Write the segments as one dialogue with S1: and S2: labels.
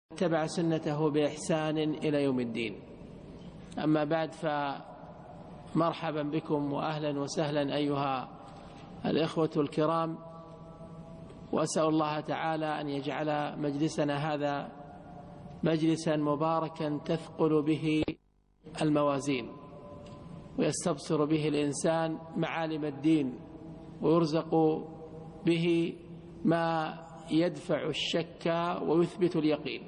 S1: اتبع سنته بإحسان إلى يوم الدين. أما بعد، فمرحبا بكم وأهلا وسهلا أيها الإخوة الكرام، وأسأل الله تعالى أن يجعل مجلسنا هذا مجلسا مباركا تثقل به الموازين، ويستبصر به الإنسان معالم الدين، ويرزق به ما يدفع الشك ويثبت اليقين.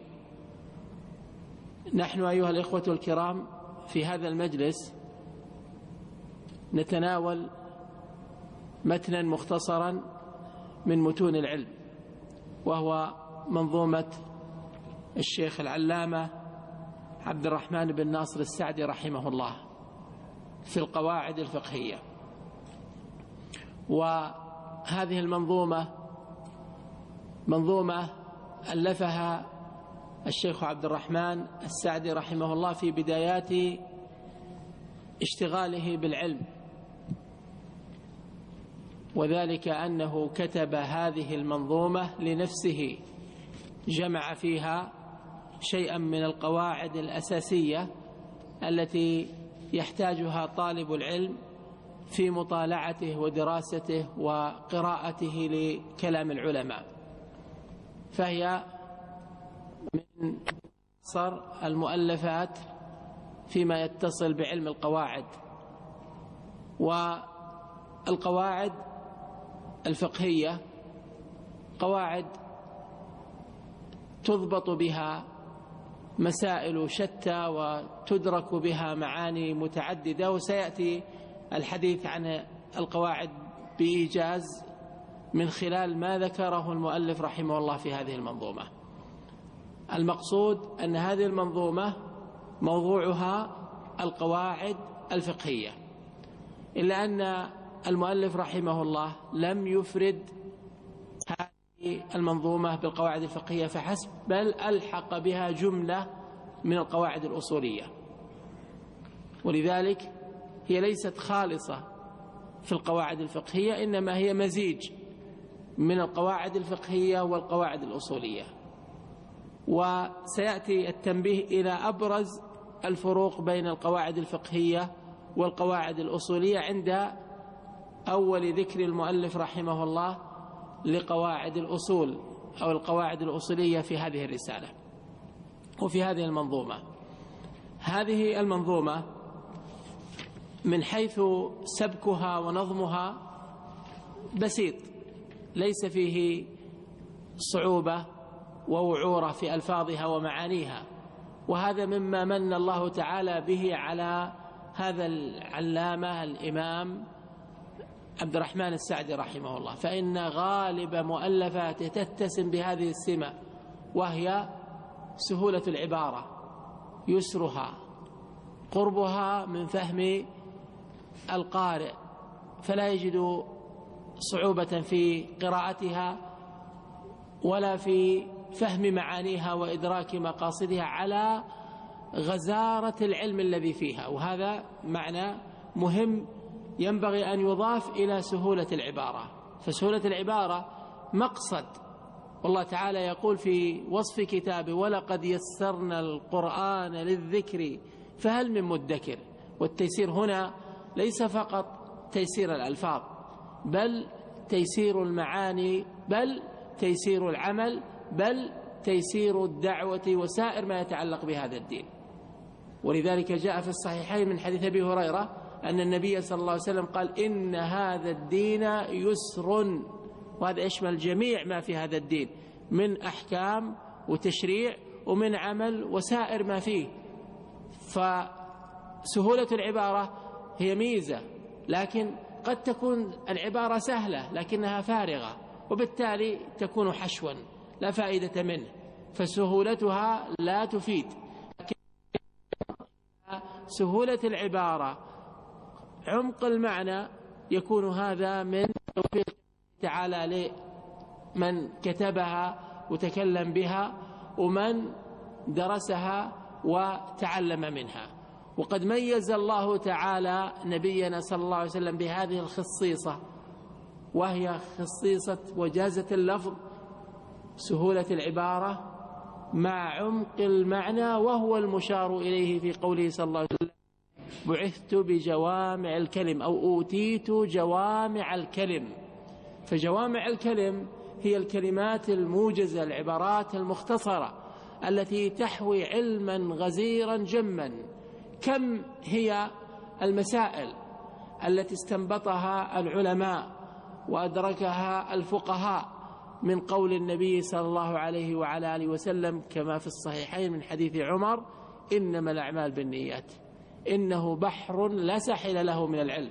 S1: نحن أيها الإخوة الكرام في هذا المجلس نتناول متنا مختصرا من متون العلم، وهو منظومة الشيخ العلامة عبد الرحمن بن ناصر السعدي رحمه الله في القواعد الفقهية. وهذه المنظومة منظومة ألفها الشيخ عبد الرحمن السعدي رحمه الله في بدايات اشتغاله بالعلم، وذلك أنه كتب هذه المنظومة لنفسه، جمع فيها شيئا من القواعد الأساسية التي يحتاجها طالب العلم في مطالعته ودراسته وقراءته لكلام العلماء، فهي من أقصر المؤلفات فيما يتصل بعلم القواعد. والقواعد الفقهية قواعد تضبط بها مسائل شتى وتدرك بها معاني متعددة، وسيأتي الحديث عن القواعد بإيجاز من خلال ما ذكره المؤلف رحمه الله في هذه المنظومة. المقصود أن هذه المنظومة موضوعها القواعد الفقهية، إلا أن المؤلف رحمه الله لم يفرد هذه المنظومة بالقواعد الفقهية فحسب، بل ألحق بها جملة من القواعد الأصولية، ولذلك هي ليست خالصة في القواعد الفقهية، إنما هي مزيج من القواعد الفقهية والقواعد الأصولية. وسيأتي التنبيه إلى أبرز الفروق بين القواعد الفقهية والقواعد الأصولية عند أول ذكر المؤلف رحمه الله لقواعد الأصول أو القواعد الأصولية في هذه الرسالة وفي هذه المنظومة. هذه المنظومة من حيث سبكها ونظمها بسيط، ليس فيه صعوبة ووعورة في ألفاظها ومعانيها، وهذا مما من الله تعالى به على هذا العلامة الإمام عبد الرحمن السعدي رحمه الله، فإن غالب مؤلفاته تتسم بهذه السمة، وهي سهولة العبارة، يسرها، قربها من فهم القارئ، فلا يجد صعوبة في قراءتها ولا في فهم معانيها وإدراك مقاصدها على غزارة العلم الذي فيها. وهذا معنى مهم ينبغي أن يضاف إلى سهولة العبارة، فسهولة العبارة مقصد، والله تعالى يقول في وصف كتابه: ولقد يسرنا القرآن للذكر فهل من مدكر. والتيسير هنا ليس فقط تيسير الألفاظ، بل تيسير المعاني، بل تيسير العمل، بل تيسير الدعوة وسائر ما يتعلق بهذا الدين. ولذلك جاء في الصحيحين من حديث أبي هريرة أن النبي صلى الله عليه وسلم قال: إن هذا الدين يسر، وهذا يشمل جميع ما في هذا الدين من أحكام وتشريع ومن عمل وسائر ما فيه. فسهولة العبارة هي ميزة، لكن قد تكون العبارة سهلة لكنها فارغة، وبالتالي تكون حشوا لا فائدة منه، فسهولتها لا تفيد. لكن سهولة العبارة، عمق المعنى، يكون هذا من توفيق تعالى لمن كتبها وتكلم بها ومن درسها وتعلم منها. وقد ميز الله تعالى نبينا صلى الله عليه وسلم بهذه الخصيصة، وهي خصيصة وجازة اللفظ، سهولة العبارة مع عمق المعنى، وهو المشار إليه في قوله صلى الله عليه وسلم: بعثت بجوامع الكلم، أو أوتيت جوامع الكلم. فجوامع الكلم هي الكلمات الموجزة، العبارات المختصرة التي تحوي علما غزيرا جما. كم هي المسائل التي استنبطها العلماء وأدركها الفقهاء من قول النبي صلى الله عليه وعلى آله وسلم كما في الصحيحين من حديث عمر: إنما الأعمال بالنيات. إنه بحر لا ساحل له من العلم،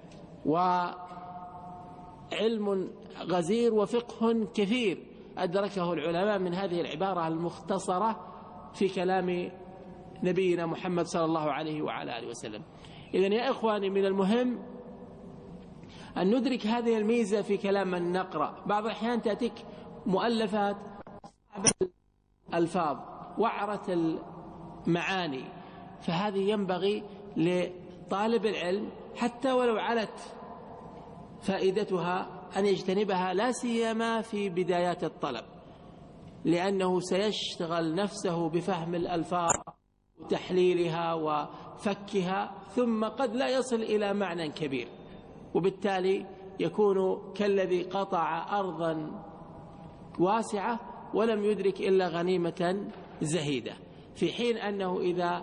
S1: وعلم غزير وفقه كثير أدركه العلماء من هذه العبارة المختصرة في كلام نبينا محمد صلى الله عليه وعلى آله وسلم. إذن يا إخواني، من المهم أن ندرك هذه الميزة في كلام من نقرأ. بعض الأحيان تأتيك مؤلفات صعبة الألفاظ وعرة المعاني، فهذه ينبغي لطالب العلم حتى ولو علت فائدتها أن يجتنبها، لا سيما في بدايات الطلب، لأنه سيشتغل نفسه بفهم الألفاظ وتحليلها وفكها، ثم قد لا يصل إلى معنى كبير، وبالتالي يكون كالذي قطع أرضا واسعة ولم يدرك إلا غنيمة زهيدة. في حين أنه إذا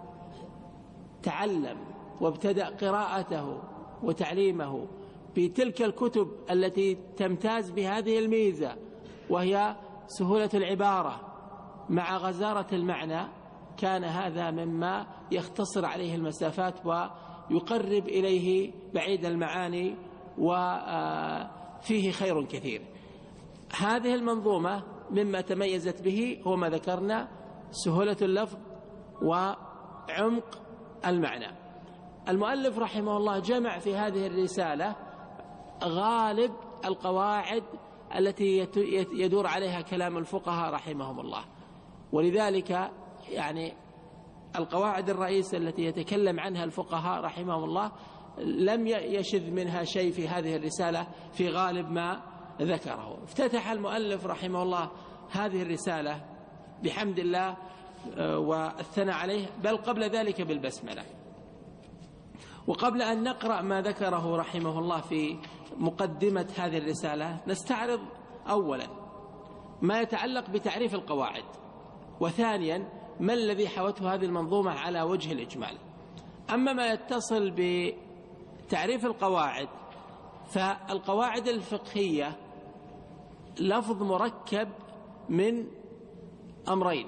S1: تعلم وابتدأ قراءته وتعليمه بتلك الكتب التي تمتاز بهذه الميزة، وهي سهولة العبارة مع غزارة المعنى، كان هذا مما يختصر عليه المسافات ويقرب إليه بعيد المعاني، وفيه خير كثير. هذه المنظومة مما تميزت به هو ما ذكرنا: سهولة اللفظ وعمق المعنى. المؤلف رحمه الله جمع في هذه الرسالة غالب القواعد التي يدور عليها كلام الفقهاء رحمهم الله، ولذلك يعني القواعد الرئيسة التي يتكلم عنها الفقهاء رحمهم الله لم يشذ منها شيء في هذه الرسالة في غالب ما ذكره. افتتح المؤلف رحمه الله هذه الرسالة بحمد الله والثناء عليه، بل قبل ذلك بالبسملة. وقبل أن نقرأ ما ذكره رحمه الله في مقدمة هذه الرسالة، نستعرض أولا ما يتعلق بتعريف القواعد، وثانيا ما الذي حوته هذه المنظومة على وجه الإجمال. أما ما يتصل بتعريف القواعد، فالقواعد الفقهية لفظ مركب من أمرين: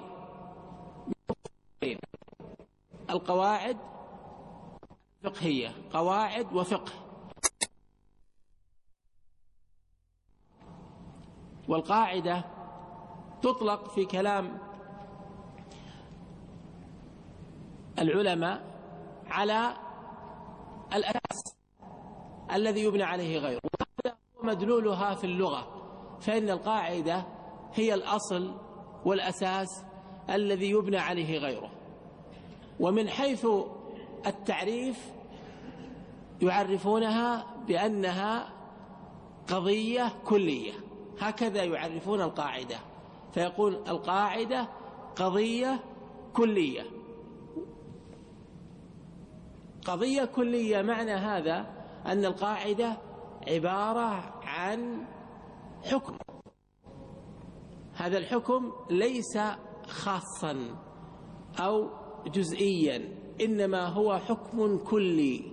S1: القواعد الفقهية، قواعد وفقه. والقاعدة تطلق في كلام العلماء على الأساس الذي يبنى عليه غيره، وهذا هو مدلولها في اللغة، فإن القاعدة هي الأصل والأساس الذي يبنى عليه غيره. ومن حيث التعريف يعرفونها بأنها قضية كلية، هكذا يعرفون القاعدة، فيقول القاعدة قضية كلية. قضية كلية معنى هذا أن القاعدة عبارة عن حكم، هذا الحكم ليس خاصا أو جزئيا، إنما هو حكم كلي.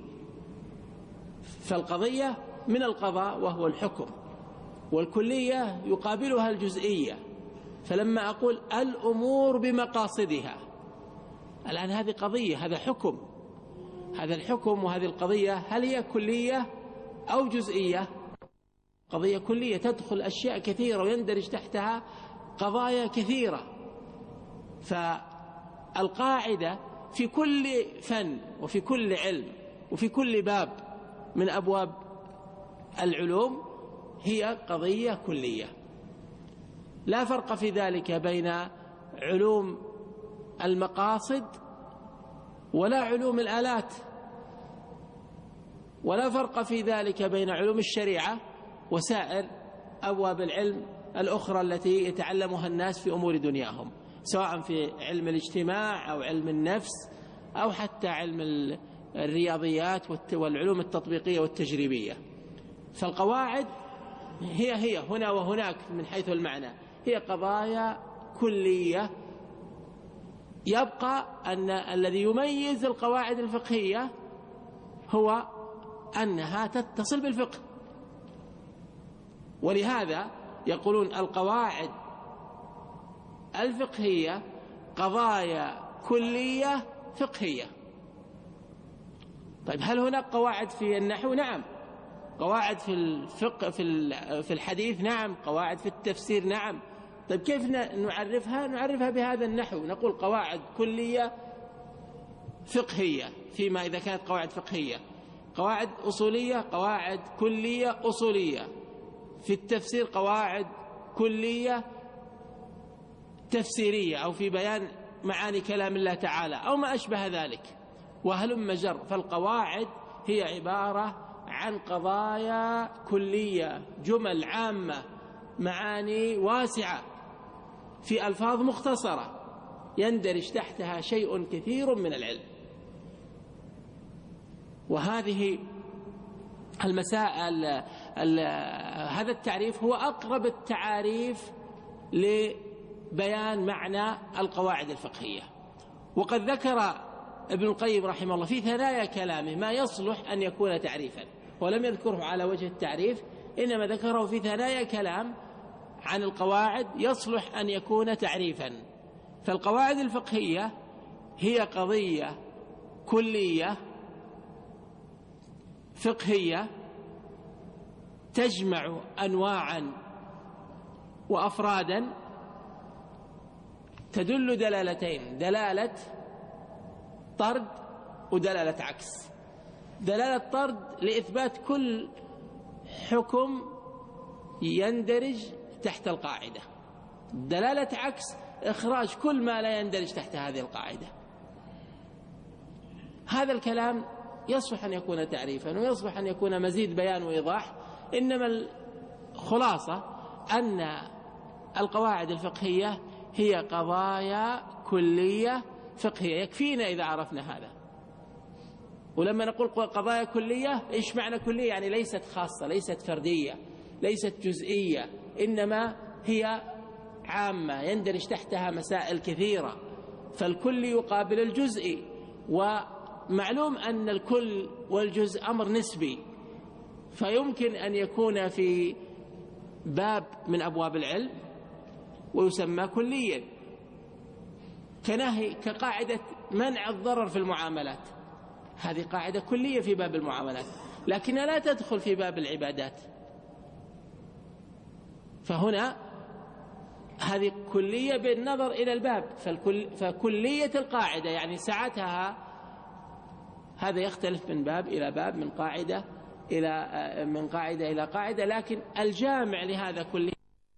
S1: فالقضية من القضاء وهو الحكم، والكلية يقابلها الجزئية. فلما أقول الأمور بمقاصدها، الآن هذه قضية، هذا حكم، هذا الحكم وهذه القضية هل هي كلية أو جزئية؟ قضية كلية تدخل أشياء كثيرة ويندرج تحتها قضايا كثيرة. فالقاعدة في كل فن وفي كل علم وفي كل باب من أبواب العلوم هي قضية كلية. لا فرق في ذلك بين علوم المقاصد ولا علوم الآلات، ولا فرق في ذلك بين علوم الشريعة وسائر أبواب العلم الأخرى التي يتعلمها الناس في أمور دنياهم. سواء في علم الاجتماع أو علم النفس أو حتى علم الرياضيات والعلوم التطبيقية والتجريبية. فالقواعد هي هنا وهناك من حيث المعنى، هي قضايا كلية. يبقى أن الذي يميز القواعد الفقهية هو أنها تتصل بالفقه، ولهذا يقولون القواعد الفقهية قضايا كلية فقهية. طيب هل هناك قواعد في النحو؟ نعم. قواعد في الفقه في الحديث؟ نعم. قواعد في التفسير؟ نعم. طيب كيف نعرفها؟ نعرفها بهذا النحو، نقول قواعد كلية فقهية فيما إذا كانت قواعد فقهية، قواعد أصولية قواعد كلية أصولية، في التفسير قواعد كلية تفسيرية أو في بيان معاني كلام الله تعالى أو ما أشبه ذلك، وهلم جر. فالقواعد هي عبارة عن قضايا كلية، جمل عامة، معاني واسعة في ألفاظ مختصرة يندرج تحتها شيء كثير من العلم. وهذه المسائل هذا التعريف هو أقرب التعاريف لبيان معنى القواعد الفقهية. وقد ذكر ابن القيم رحمه الله في ثنايا كلامه ما يصلح أن يكون تعريفا، ولم يذكره على وجه التعريف، إنما ذكره في ثنايا كلام عن القواعد يصلح أن يكون تعريفا. فالقواعد الفقهية هي قضية كلية فقهية تجمع أنواعا وأفرادا تدل دلالتين: دلالة طرد ودلالة عكس. دلالة طرد لإثبات كل حكم يندرج تحت القاعدة، دلالة عكس إخراج كل ما لا يندرج تحت هذه القاعدة. هذا الكلام يصلح أن يكون تعريفا ويصلح أن يكون مزيد بيان وإيضاح، إنما الخلاصة أن القواعد الفقهية هي قضايا كلية فقهية. يكفينا إذا عرفنا هذا. ولما نقول قضايا كلية، إيش معنى كلية؟ يعني ليست خاصة، ليست فردية، ليست جزئية، إنما هي عامة يندرج تحتها مسائل كثيرة. فالكل يقابل الجزئي، ومعلوم أن الكل والجزء أمر نسبي، فيمكن أن يكون في باب من أبواب العلم ويسمى كليا، كقاعدة منع الضرر في المعاملات، هذه قاعدة كلية في باب المعاملات، لكنها لا تدخل في باب العبادات. فهنا هذه كلية بالنظر إلى الباب. فكلية القاعدة يعني سعتها، هذا يختلف من باب إلى باب، من قاعدة إلى قاعدة، لكن الجامع لهذا كلية.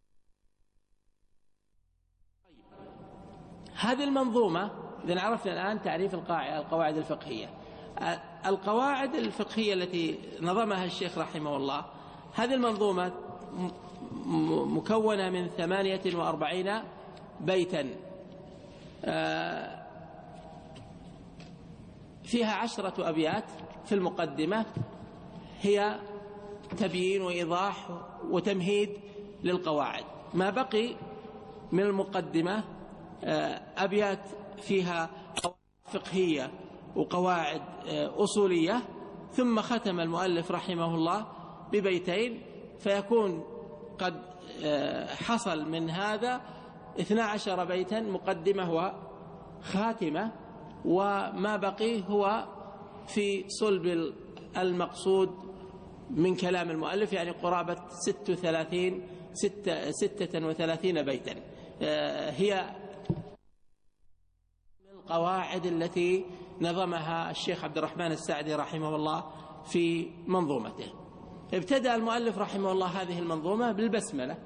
S1: هذه المنظومة، إذا عرفنا الآن تعريف القواعد الفقهية. القواعد الفقهية التي نظمها الشيخ رحمه الله، هذه المنظومة مكونة من 48 بيتا، فيها 10 أبيات في المقدمة هي تبيين وإيضاح وتمهيد للقواعد. ما بقي من المقدمة أبيات فيها قواعد فقهية وقواعد أصولية، ثم ختم المؤلف رحمه الله ببيتين، فيكون قد حصل من هذا 12 بيتا، مقدمة وخاتمة، وما بقي هو في صلب المقصود من كلام المؤلف، يعني قرابة 36 بيتا. هي القواعد التي نظمها الشيخ عبد الرحمن السعدي رحمه الله في منظومته. ابتدأ المؤلف رحمه الله هذه المنظومة بالبسملة،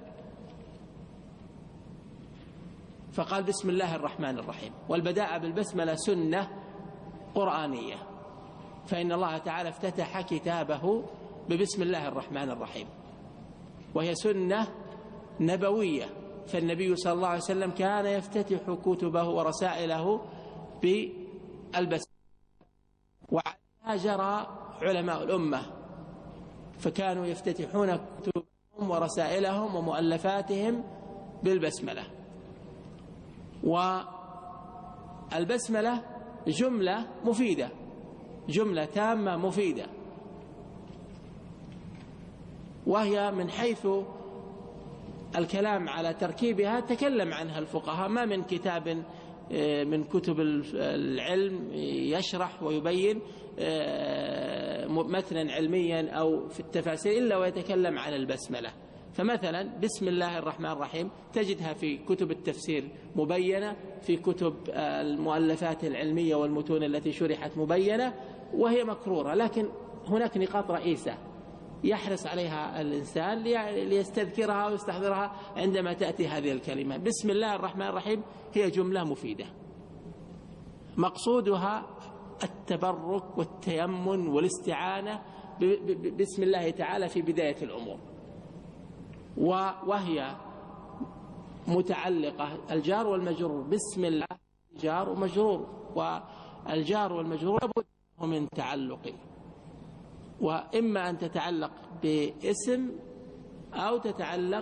S1: فقال: بسم الله الرحمن الرحيم. والبداء بالبسملة سنة قرآنية، فإن الله تعالى افتتح كتابه ببسم الله الرحمن الرحيم، وهي سنة نبوية فالنبي صلى الله عليه وسلم كان يفتتح كتبه ورسائله بالبسملة، وعليها جرى علماء الأمة، فكانوا يفتتحون كتبهم ورسائلهم ومؤلفاتهم بالبسملة. والبسملة جملة مفيدة، جملة تامة مفيدة، وهي من حيث الكلام على تركيبها تكلم عنها الفقهاء، ما من كتاب من كتب العلم يشرح ويبين متنا علميا أو في التفاسير إلا ويتكلم عن البسملة. فمثلا بسم الله الرحمن الرحيم تجدها في كتب التفسير مبينة، في كتب المؤلفات العلمية والمتون التي شرحت مبينة، وهي مكرورة، لكن هناك نقاط رئيسة يحرص عليها الإنسان ليستذكرها ويستحضرها عندما تأتي هذه الكلمة. بسم الله الرحمن الرحيم هي جملة مفيدة، مقصودها التبرك والتيمن والاستعانة بسم الله تعالى في بداية الأمور، وهي متعلقة الجار والمجرور. بسم الله جار ومجرور، والجار والمجرور لابد من تعلق، وإما أن تتعلق باسم أو تتعلق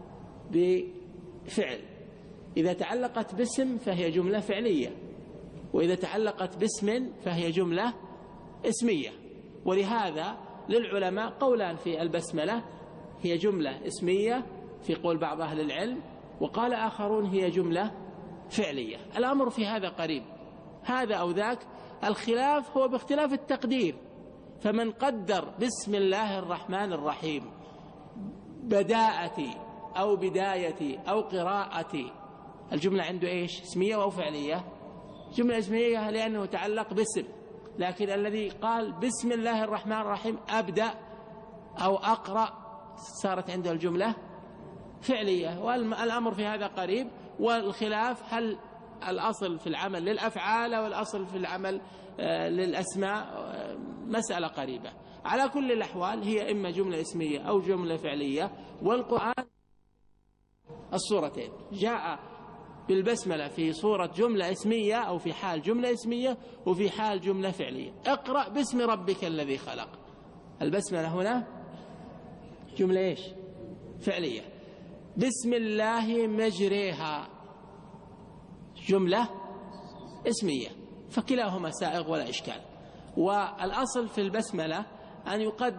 S1: بفعل. إذا تعلقت باسم فهي جملة فعلية، وإذا تعلقت باسم فهي جملة اسمية. ولهذا للعلماء قولان في البسملة، هي جملة اسمية في قول بعض أهل العلم، وقال آخرون هي جملة فعلية. الأمر في هذا قريب، هذا أو ذاك، الخلاف هو باختلاف التقدير. فمن قدر بسم الله الرحمن الرحيم بداءتي أو بدايتي أو قراءتي، الجملة عنده إيش؟ اسمية أو فعلية؟ جملة اسمية لأنه تعلق باسم. لكن الذي قال بسم الله الرحمن الرحيم أبدأ أو أقرأ صارت عنده الجملة فعلية. والأمر في هذا قريب، والخلاف هل الأصل في العمل للأفعال والأصل في العمل للأسماء مسألة قريبة. على كل الأحوال هي إما جملة اسمية أو جملة فعلية. والقرآن الصورتين جاء بالبسملة في صورة جملة اسمية أو في حال جملة اسمية وفي حال جملة فعلية. اقرأ باسم ربك الذي خلق، البسملة هنا جملة إيش؟ فعلية. بسم الله مجريها جملة اسمية، فكلاهما سائغ ولا إشكال. والأصل في البسملة أن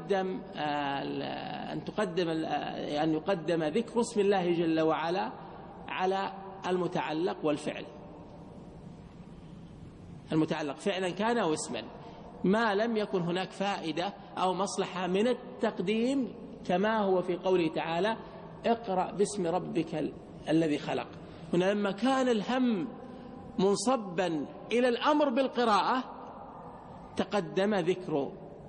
S1: يقدم ذكر اسم الله جل وعلا على المتعلق والفعل، المتعلق فعلا كان أو اسما، ما لم يكن هناك فائدة أو مصلحة من التقديم، كما هو في قوله تعالى اقرأ باسم ربك الذي خلق. هنا لما كان الهم منصبا إلى الأمر بالقراءة تقدم ذكر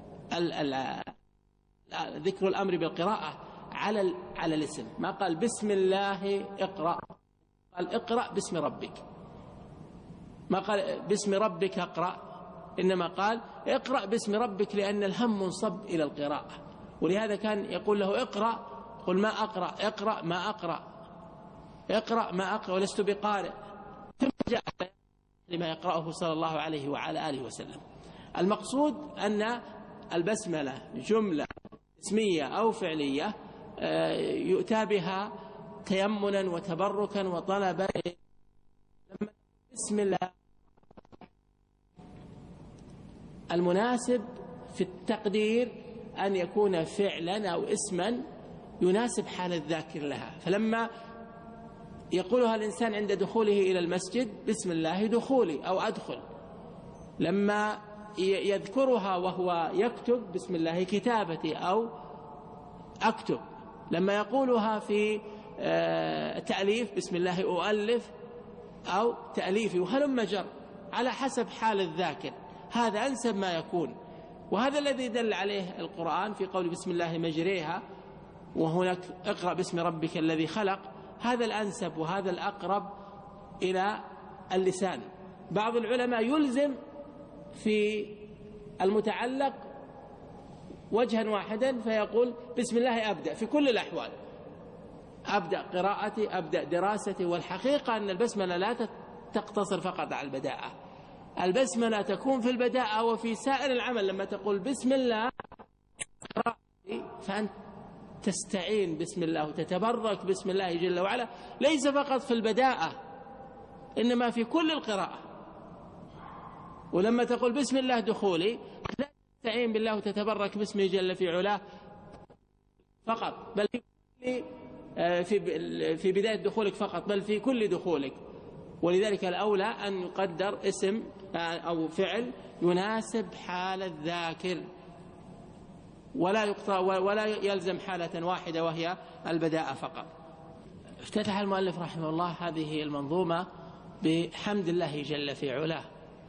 S1: الأمر بالقراءة على الاسم، ما قال بسم الله اقرأ، قال اقرأ باسم ربك، ما قال باسم ربك اقرأ، إنما قال اقرأ باسم ربك، لأن الهم منصب إلى القراءة. ولهذا كان يقول له اقرأ، قل ما أقرأ، اقرأ ما أقرأ، اقرأ ما أقرأ ولست بقارئ، ثم جاء لما يقرأه صلى الله عليه وعلى آله وسلم. المقصود أن البسملة جملة اسمية أو فعلية يؤتى بها تيمنا وتبركا وطلبا. بسم الله المناسب في التقدير أن يكون فعلا أو اسما يناسب حال الذاكر لها. فلما يقولها الإنسان عند دخوله إلى المسجد بسم الله دخولي أو أدخل، لما يذكرها وهو يكتب بسم الله كتابتي أو أكتب، لما يقولها في تأليف بسم الله أؤلف أو تأليفي، وهلم جر على حسب حال الذاكر، هذا أنسب ما يكون. وهذا الذي دل عليه القرآن في قول بسم الله مجريها، وهناك اقرأ باسم ربك الذي خلق، هذا الأنسب وهذا الأقرب إلى اللسان. بعض العلماء يلزم في المتعلق وجها واحدا فيقول بسم الله أبدأ في كل الأحوال، أبدأ قراءتي، أبدأ دراستي. والحقيقة أن البسملة لا تقتصر فقط على البداءة، البسملة تكون في البداءة وفي سائر العمل. لما تقول بسم الله فأنت تستعين بسم الله وتتبرك بسم الله جل وعلا، ليس فقط في البداءة إنما في كل القراءة. ولما تقول بسم الله دخولي لا تستعين بالله وتتبرك باسمه جل في علاه فقط، بل في بداية دخولك فقط، بل في كل دخولك. ولذلك الأولى أن يقدر اسم أو فعل يناسب حال الذاكر، ولا يلزم حالة واحدة وهي البداءة فقط. افتتح المؤلف رحمه الله هذه المنظومة بحمد الله جل في علاه،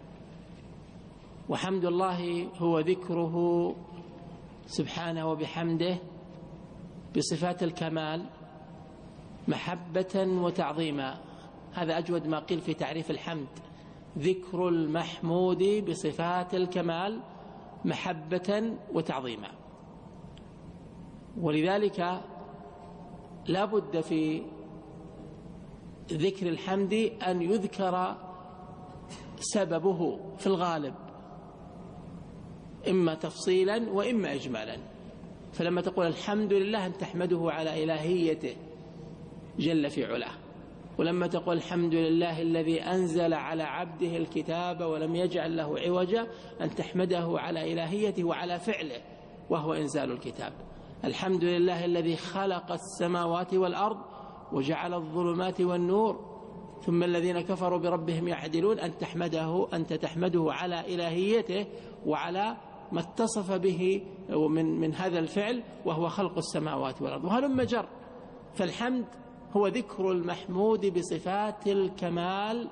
S1: وحمد الله هو ذكره سبحانه وبحمده بصفات الكمال محبة وتعظيما. هذا أجود ما قيل في تعريف الحمد، ذكر المحمود بصفات الكمال محبة وتعظيما. ولذلك لا بد في ذكر الحمد أن يذكر سببه في الغالب، إما تفصيلا وإما إجمالا. فلما تقول الحمد لله أن تحمده على إلهيته جل في علاه، ولما تقول الحمد لله الذي أنزل على عبده الكتاب ولم يجعل له عوجا أن تحمده على إلهيته وعلى فعله وهو إنزال الكتاب. الحمد لله الذي خلق السماوات والأرض وجعل الظلمات والنور ثم الذين كفروا بربهم يعدلون أنت تحمده على إلهيته وعلى ما اتصف به من هذا الفعل وهو خلق السماوات والأرض، وهلم جر. فالحمد هو ذكر المحمود بصفات الكمال،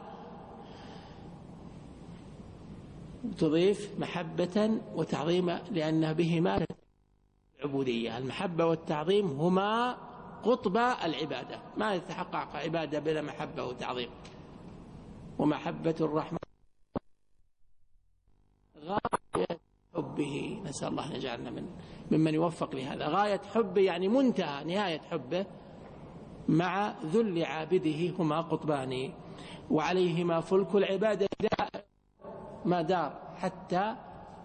S1: تضيف محبة وتعظيما لأن بهما العبودية. المحبة والتعظيم هما قطب العبادة، ما يتحقق عبادة بلا محبة وتعظيم. ومحبة الرحمن غاية حبه، نسأل الله أن يجعلنا ممن يوفق لهذا. غاية حبه يعني منتهى نهاية حبه، مع ذل عابده هما قطبان وعليهما فلك العبادة ما دار حتى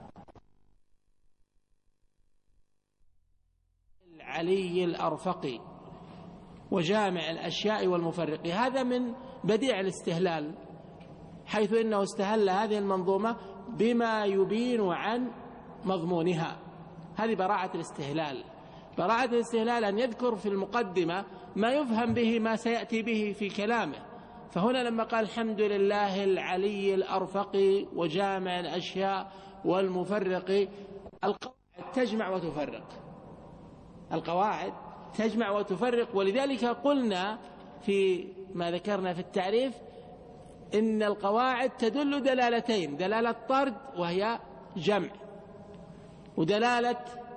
S1: العلي الأرفق وجامع الأشياء والمفرق. هذا من بديع الاستهلال، حيث إنه استهل هذه المنظومة بما يبين عن مضمونها. هذه براعة الاستهلال. براعة الاستهلال أن يذكر في المقدمة ما يفهم به ما سيأتي به في كلامه. فهنا لما قال الحمد لله العلي الأرفق وجامع الأشياء والمفرق، القواعد تجمع وتفرق، القواعد تجمع وتفرق. ولذلك قلنا في ما ذكرنا في التعريف إن القواعد تدل دلالتين، دلالة طرد وهي جمع، ودلالة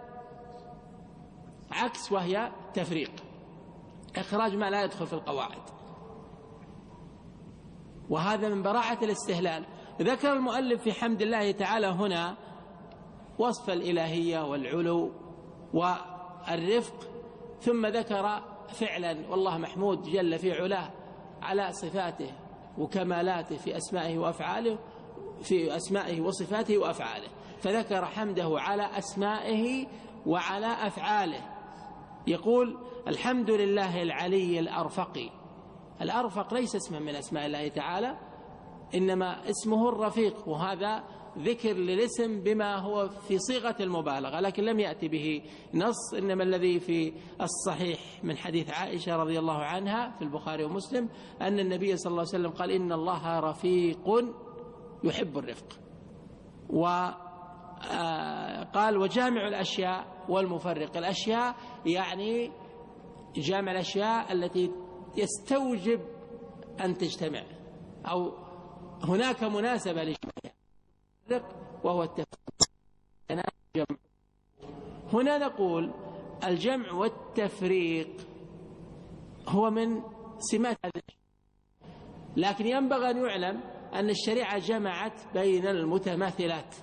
S1: عكس وهي تفريق، إخراج ما لا يدخل في القواعد. وهذا من براعة الاستهلال. ذكر المؤلف في حمد الله تعالى هنا وصف الإلهية والعلو والرفق، ثم ذكر فعلا والله محمود جل في علاه على صفاته وكمالاته في أسمائه وأفعاله، في أسمائه وصفاته وأفعاله. فذكر حمده على أسمائه وعلى أفعاله. يقول الحمد لله العلي الأرفق. الأرفق ليس اسما من أسماء الله تعالى، إنما اسمه الرفيق، وهذا ذكر للاسم بما هو في صيغة المبالغة، لكن لم يأتي به نص. إنما الذي في الصحيح من حديث عائشة رضي الله عنها في البخاري ومسلم أن النبي صلى الله عليه وسلم قال إن الله رفيق يحب الرفق. وقال وجامع الأشياء والمفرق. الأشياء يعني جامع الأشياء التي يستوجب أن تجتمع أو هناك مناسبة لجمعها، وهو التفريق. هنا نقول الجمع والتفريق هو من سمات هذا الشيء، لكن ينبغي أن يعلم أن الشريعة جمعت بين المتماثلات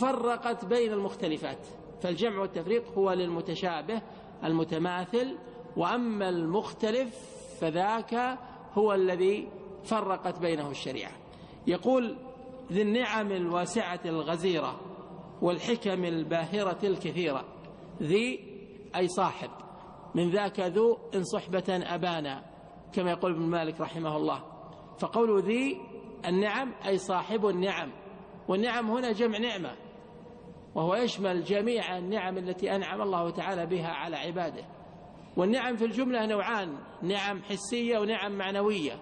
S1: وفرقت بين المختلفات. فالجمع والتفريق هو للمتشابه المتماثل، وأما المختلف فذاك هو الذي فرقت بينه الشريعة. يقول: ذي النعم الواسعة الغزيرة والحكم الباهرة الكثيرة. ذي أي صاحب، من ذاك ذو إن صحبة أبانا، كما يقول ابن مالك رحمه الله. فقول ذي النعم أي صاحب النعم، والنعم هنا جمع نعمة، وهو يشمل جميع النعم التي أنعم الله تعالى بها على عباده. والنعم في الجملة نوعان: نعم حسية ونعم معنوية.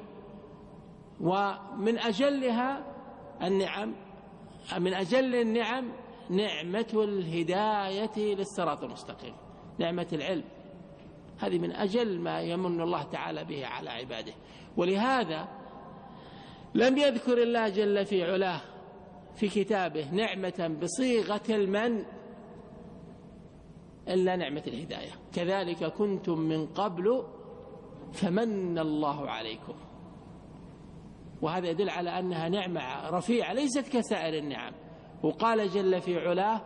S1: ومن أجلها النعم، من أجل النعم نعمة الهداية للصراط المستقيم، نعمة العلم، هذه من أجل ما يمن الله تعالى به على عباده. ولهذا لم يذكر الله جل في علاه في كتابه نعمة بصيغة المن إلا نعمة الهداية. كذلك كنتم من قبل فمن الله عليكم. وهذا يدل على أنها نعمة رفيعة ليست كسائر النعم. وقال جل في علاه: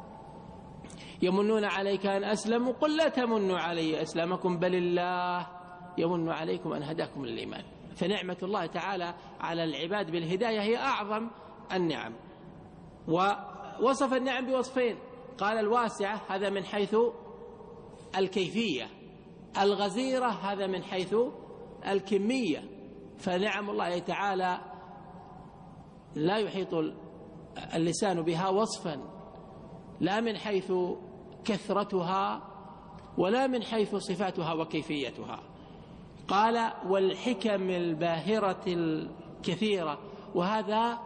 S1: يمنون عليك أن أسلموا قل لا تمنوا علي أسلامكم بل الله يمن عليكم أن هداكم للإيمان. فنعمة الله تعالى على العباد بالهداية هي أعظم النعم. ووصف النعم بوصفين: قال الواسعة هذا من حيث الكيفية، الغزيرة هذا من حيث الكمية. فنعم الله تعالى لا يحيط اللسان بها وصفا، لا من حيث كثرتها ولا من حيث صفاتها وكيفيتها. قال: والحكم الباهرة الكثيرة، وهذا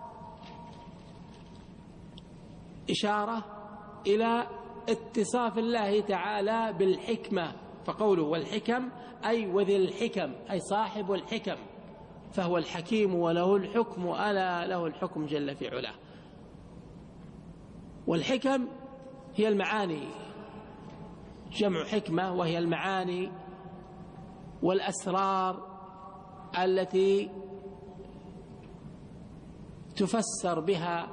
S1: إشارة إلى اتصاف الله تعالى بالحكمة. فقوله والحكم أي وذي الحكم أي صاحب الحكم، فهو الحكيم وله الحكم، ألا له الحكم جل في علاه. والحكم هي المعاني، جمع حكمة، وهي المعاني والأسرار التي تفسر بها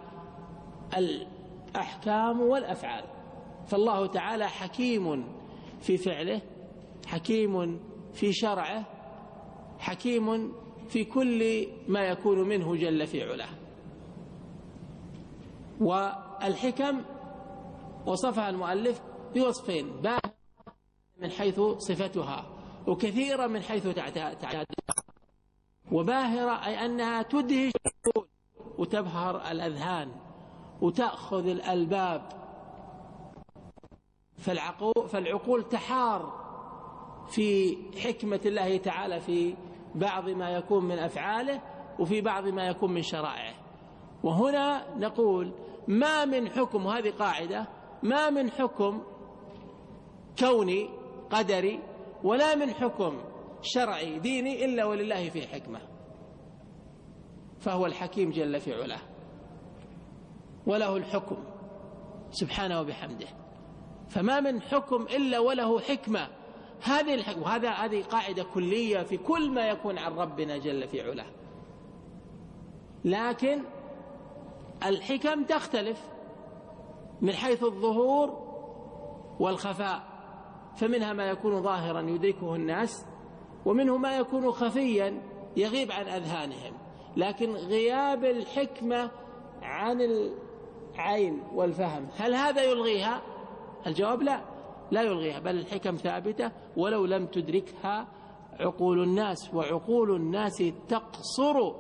S1: الأحكام والأفعال. فالله تعالى حكيم في فعله، حكيم في شرعه، حكيم في كل ما يكون منه جل في علاه. والحكم وصفها المؤلف بوصفين: باهرة من حيث صفتها، وكثيرة من حيث تعدادها. وباهرة أي أنها تدهش وتبهر الأذهان وتأخذ الألباب، فالعقول تحار في حكمة الله تعالى في بعض ما يكون من أفعاله وفي بعض ما يكون من شرائعه. وهنا نقول: ما من حكم، وهذه قاعدة، ما من حكم كوني قدري ولا من حكم شرعي ديني إلا ولله فيه حكمة، فهو الحكيم جل في علاه وله الحكم سبحانه وبحمده. فما من حكم إلا وله حكمة. هذه قاعدة كلية في كل ما يكون عن ربنا جل في علاه. لكن الحكم تختلف من حيث الظهور والخفاء، فمنها ما يكون ظاهرا يدركه الناس، ومنه ما يكون خفيا يغيب عن أذهانهم. لكن غياب الحكمة عن العين والفهم، هل هذا يلغيها؟ الجواب لا يلغيها، بل الحكم ثابتة ولو لم تدركها عقول الناس، وعقول الناس تقصر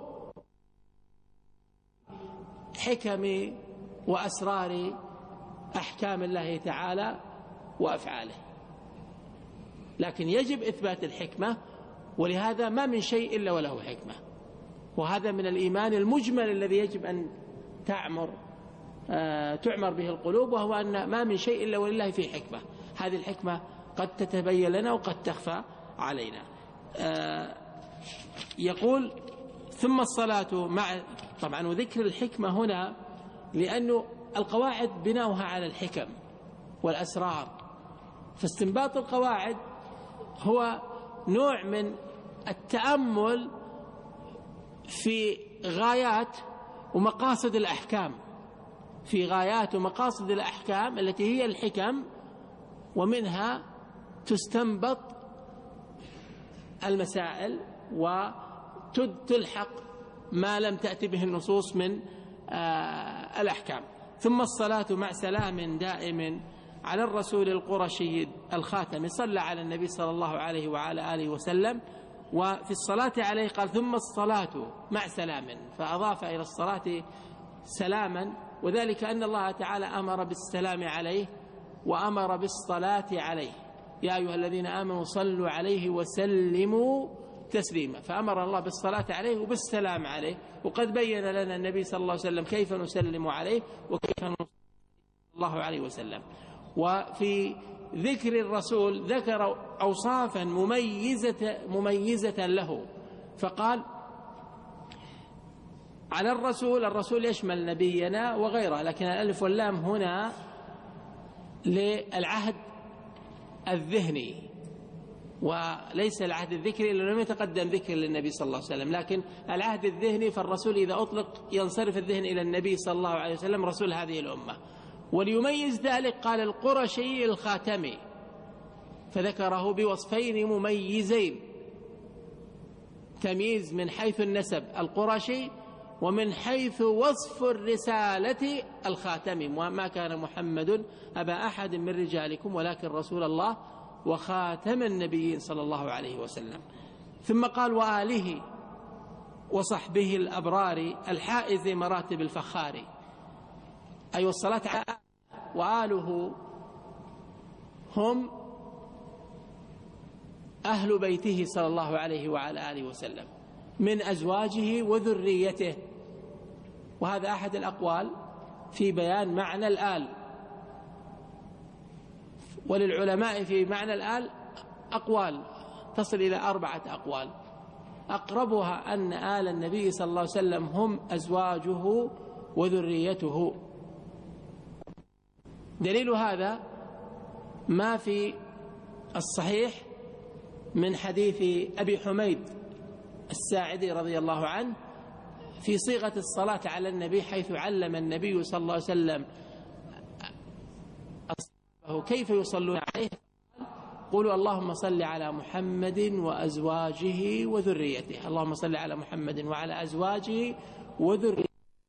S1: حكم وأسرار أحكام الله تعالى وأفعاله. لكن يجب إثبات الحكمة، ولهذا ما من شيء إلا وله حكمة. وهذا من الإيمان المجمل الذي يجب أن تعمر به القلوب، وهو أن ما من شيء إلا ولله فيه حكمة. هذه الحكمة قد تتبين لنا وقد تخفى علينا. يقول: ثم الصلاة طبعا وذكر الحكمة هنا لأنه القواعد بناؤها على الحكم والأسرار، فاستنباط القواعد هو نوع من التأمل في غايات ومقاصد الأحكام، في غايات ومقاصد الأحكام التي هي الحكم، ومنها تستنبط المسائل وتلحق ما لم تأتي به النصوص من الأحكام. ثم الصلاة مع سلام دائم على الرسول القرشي الخاتم، صلى على النبي صلى الله عليه وعلى آله وسلم. وفي الصلاة عليه قال ثم الصلاة مع سلام، فأضاف إلى الصلاة سلاما، وذلك أن الله تعالى أمر بالسلام عليه وأمر بالصلاة عليه، يا أيها الذين آمنوا صلوا عليه وسلموا تسليما، فأمر الله بالصلاة عليه وبالسلام عليه. وقد بين لنا النبي صلى الله عليه وسلم كيف نسلم عليه وكيف نصلي الله عليه وسلم. وفي ذكر الرسول ذكر أوصافا مميزة له، فقال على الرسول يشمل نبينا وغيره، لكن الألف واللام هنا للعهد الذهني وليس العهد الذكري، لأنه لم يتقدم ذكر للنبي صلى الله عليه وسلم، لكن العهد الذهني فالرسول إذا أطلق ينصرف الذهن إلى النبي صلى الله عليه وسلم رسول هذه الأمة. وليميز ذلك قال القرشي الخاتمي، فذكره بوصفين مميزين، تمييز من حيث النسب القرشي، ومن حيث وصف الرسالة الخاتم، وما كان محمد أبا أحد من رجالكم ولكن رسول الله وخاتم النبيين صلى الله عليه وسلم. ثم قال وآله وصحبه الأبرار الحائز مراتب الفخار، أي والصلاة على وآله هم أهل بيته صلى الله عليه وعلى آله وسلم من أزواجه وذريته. وهذا أحد الأقوال في بيان معنى الآل، وللعلماء في معنى الآل أقوال تصل إلى 4 أقوال، أقربها أن آل النبي صلى الله عليه وسلم هم أزواجه وذريته. دليل هذا ما في الصحيح من حديث أبي حميد الساعدي رضي الله عنه في صيغة الصلاة على النبي، حيث علم النبي صلى الله عليه وسلم أصحابه كيف يصلون عليه، قولوا اللهم صل على محمد وأزواجه وذريته، اللهم صل على محمد وعلى أزواجه وذريته.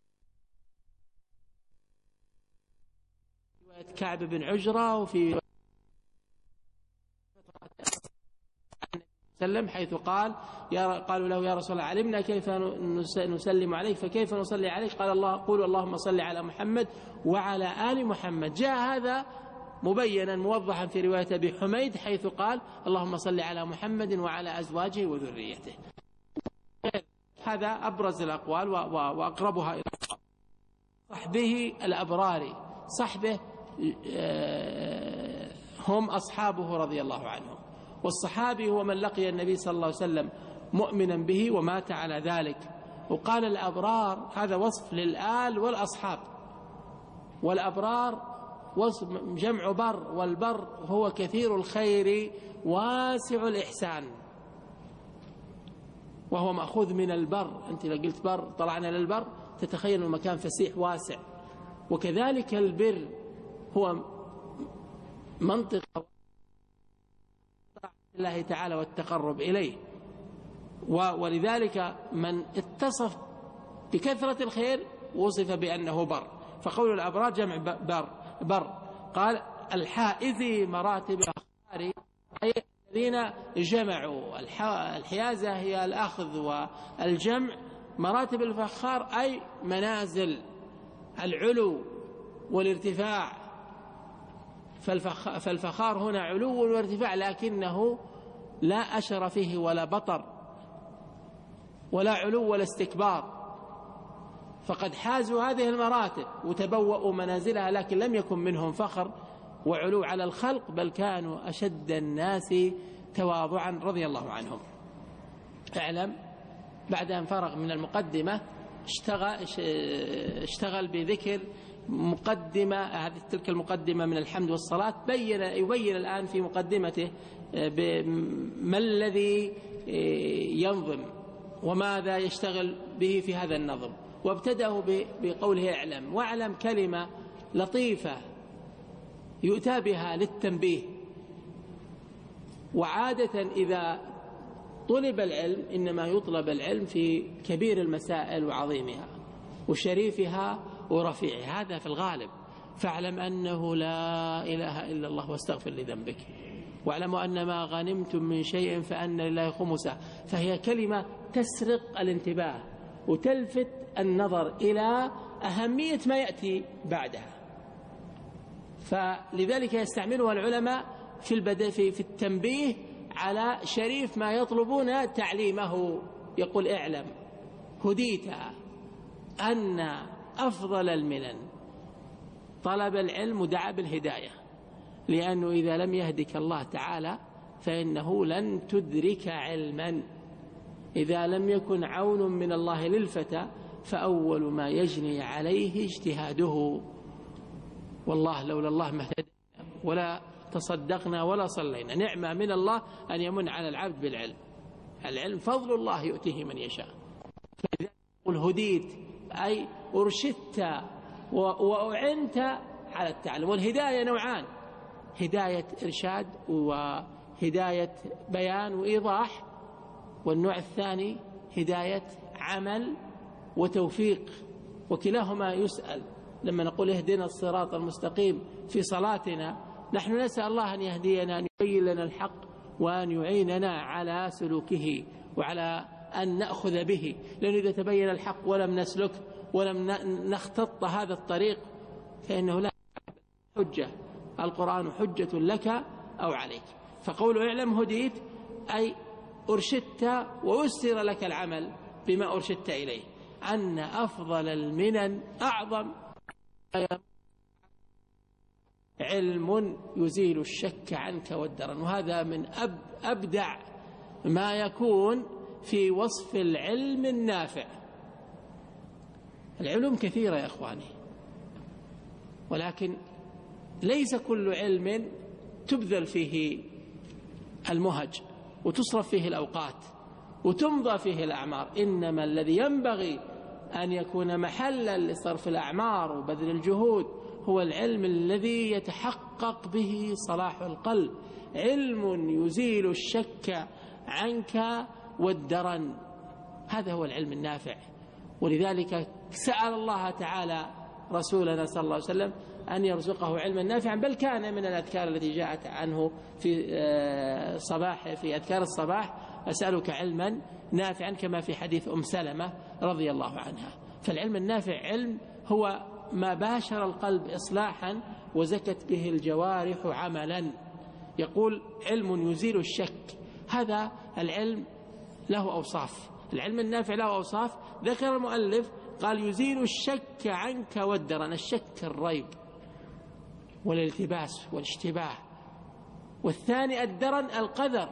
S1: رواية كعب بن عجرة وفي وسلم حيث قالوا له يا رسول الله علمنا كيف نسلم عليك فكيف نصلي عليك، قال الله قولوا اللهم صل على محمد وعلى آل محمد. جاء هذا مبينا موضحا في رواية أبي حميد حيث قال اللهم صل على محمد وعلى أزواجه وذريته. هذا أبرز الأقوال وأقربها إلى صحبه الأبرار، صحبه هم أصحابه رضي الله عنهم، والصحابي هو من لقي النبي صلى الله عليه وسلم مؤمنا به ومات على ذلك. وقال الأبرار هذا وصف للآل والأصحاب، والأبرار وصف جمع بر، والبر هو كثير الخير واسع الإحسان، وهو مأخوذ من البر. أنت لو قلت بر طلعنا للبر تتخيل مكان فسيح واسع، وكذلك البر هو منطقة الله تعالى والتقرب إليه. ولذلك من اتصف بكثرة الخير وصف بأنه بر، فقول الأبرار جمع بر. قال الحائز مراتب الفخار، أي الذين جمعوا. الحيازة هي الأخذ، والجمع مراتب الفخار أي منازل العلو والارتفاع. فالفخار هنا علو وارتفاع، لكنه لا أشر فيه ولا بطر ولا علو ولا استكبار، فقد حازوا هذه المراتب وتبوأوا منازلها، لكن لم يكن منهم فخر وعلو على الخلق، بل كانوا أشد الناس تواضعا رضي الله عنهم. اعلم بعد أن فرغ من المقدمة اشتغل بذكر مقدمة، هذه تلك المقدمة من الحمد والصلاة، يبين الآن في مقدمته ما الذي ينظم وماذا يشتغل به في هذا النظم. وابتدأه بقوله اعلم. واعلم كلمة لطيفة يؤتى بها للتنبيه، وعادة إذا طلب العلم إنما يطلب العلم في كبير المسائل وعظيمها وشريفها ورفيعها، هذا في الغالب. فاعلم أنه لا إله إلا الله واستغفر لذنبك، واعلموا أن ما غنمتم من شيء فأن لله خمسه. فهي كلمة تسرق الانتباه وتلفت النظر إلى أهمية ما يأتي بعدها، فلذلك يستعملها العلماء في التنبيه على شريف ما يطلبون تعليمه. يقول اعلم هديت أن أفضل المنن طلب العلم ودعا بالهداية، لأنه إذا لم يهدك الله تعالى فإنه لن تدرك علما. إذا لم يكن عون من الله للفتى فأول ما يجني عليه اجتهاده. والله لولا الله ما اهتدينا ولا تصدقنا ولا صلينا. نعمة من الله أن يمن على العبد بالعلم. العلم فضل الله يؤتيه من يشاء. فلذلك يقول هديت أي أرشدت وأعنت على التعلم. والهداية نوعان: هداية إرشاد وهداية بيان وإيضاح، والنوع الثاني هداية عمل وتوفيق، وكلاهما يسأل. لما نقول اهدنا الصراط المستقيم في صلاتنا نحن نسأل الله أن يهدينا، أن يبين لنا الحق وأن يعيننا على سلوكه وعلى أن نأخذ به، لأنه إذا تبين الحق ولم نسلك ولم نختط هذا الطريق فإنه لا حجة. القرآن حجة لك أو عليك. فقول اعلم هديت أي أرشدت وأسر لك العمل بما أرشدت إليه، أن أفضل المنن أعظم علم يزيل الشك عنك والدرن. وهذا من أبدع ما يكون في وصف العلم النافع. العلوم كثيرة يا إخواني، ولكن ليس كل علم تبذل فيه المهج وتصرف فيه الأوقات وتمضى فيه الأعمار. إنما الذي ينبغي أن يكون محلا لصرف الأعمار وبذل الجهود هو العلم الذي يتحقق به صلاح القلب، علم يزيل الشك عنك والدرن. هذا هو العلم النافع. ولذلك سأل الله تعالى رسولنا صلى الله عليه وسلم أن يرزقه علما نافعا، بل كان من الأذكار التي جاءت عنه في أذكار الصباح: أسألك علما نافعا، كما في حديث أم سلمة رضي الله عنها. فالعلم النافع علم هو ما باشر القلب إصلاحا وزكت به الجوارح عملا. يقول علم يزيل الشك. هذا العلم له أوصاف، العلم النافع له أوصاف. ذكر المؤلف قال يزيل الشك عنك والدرن. الشك الريب والالتباس والاشتباه، والثاني الدرن القدر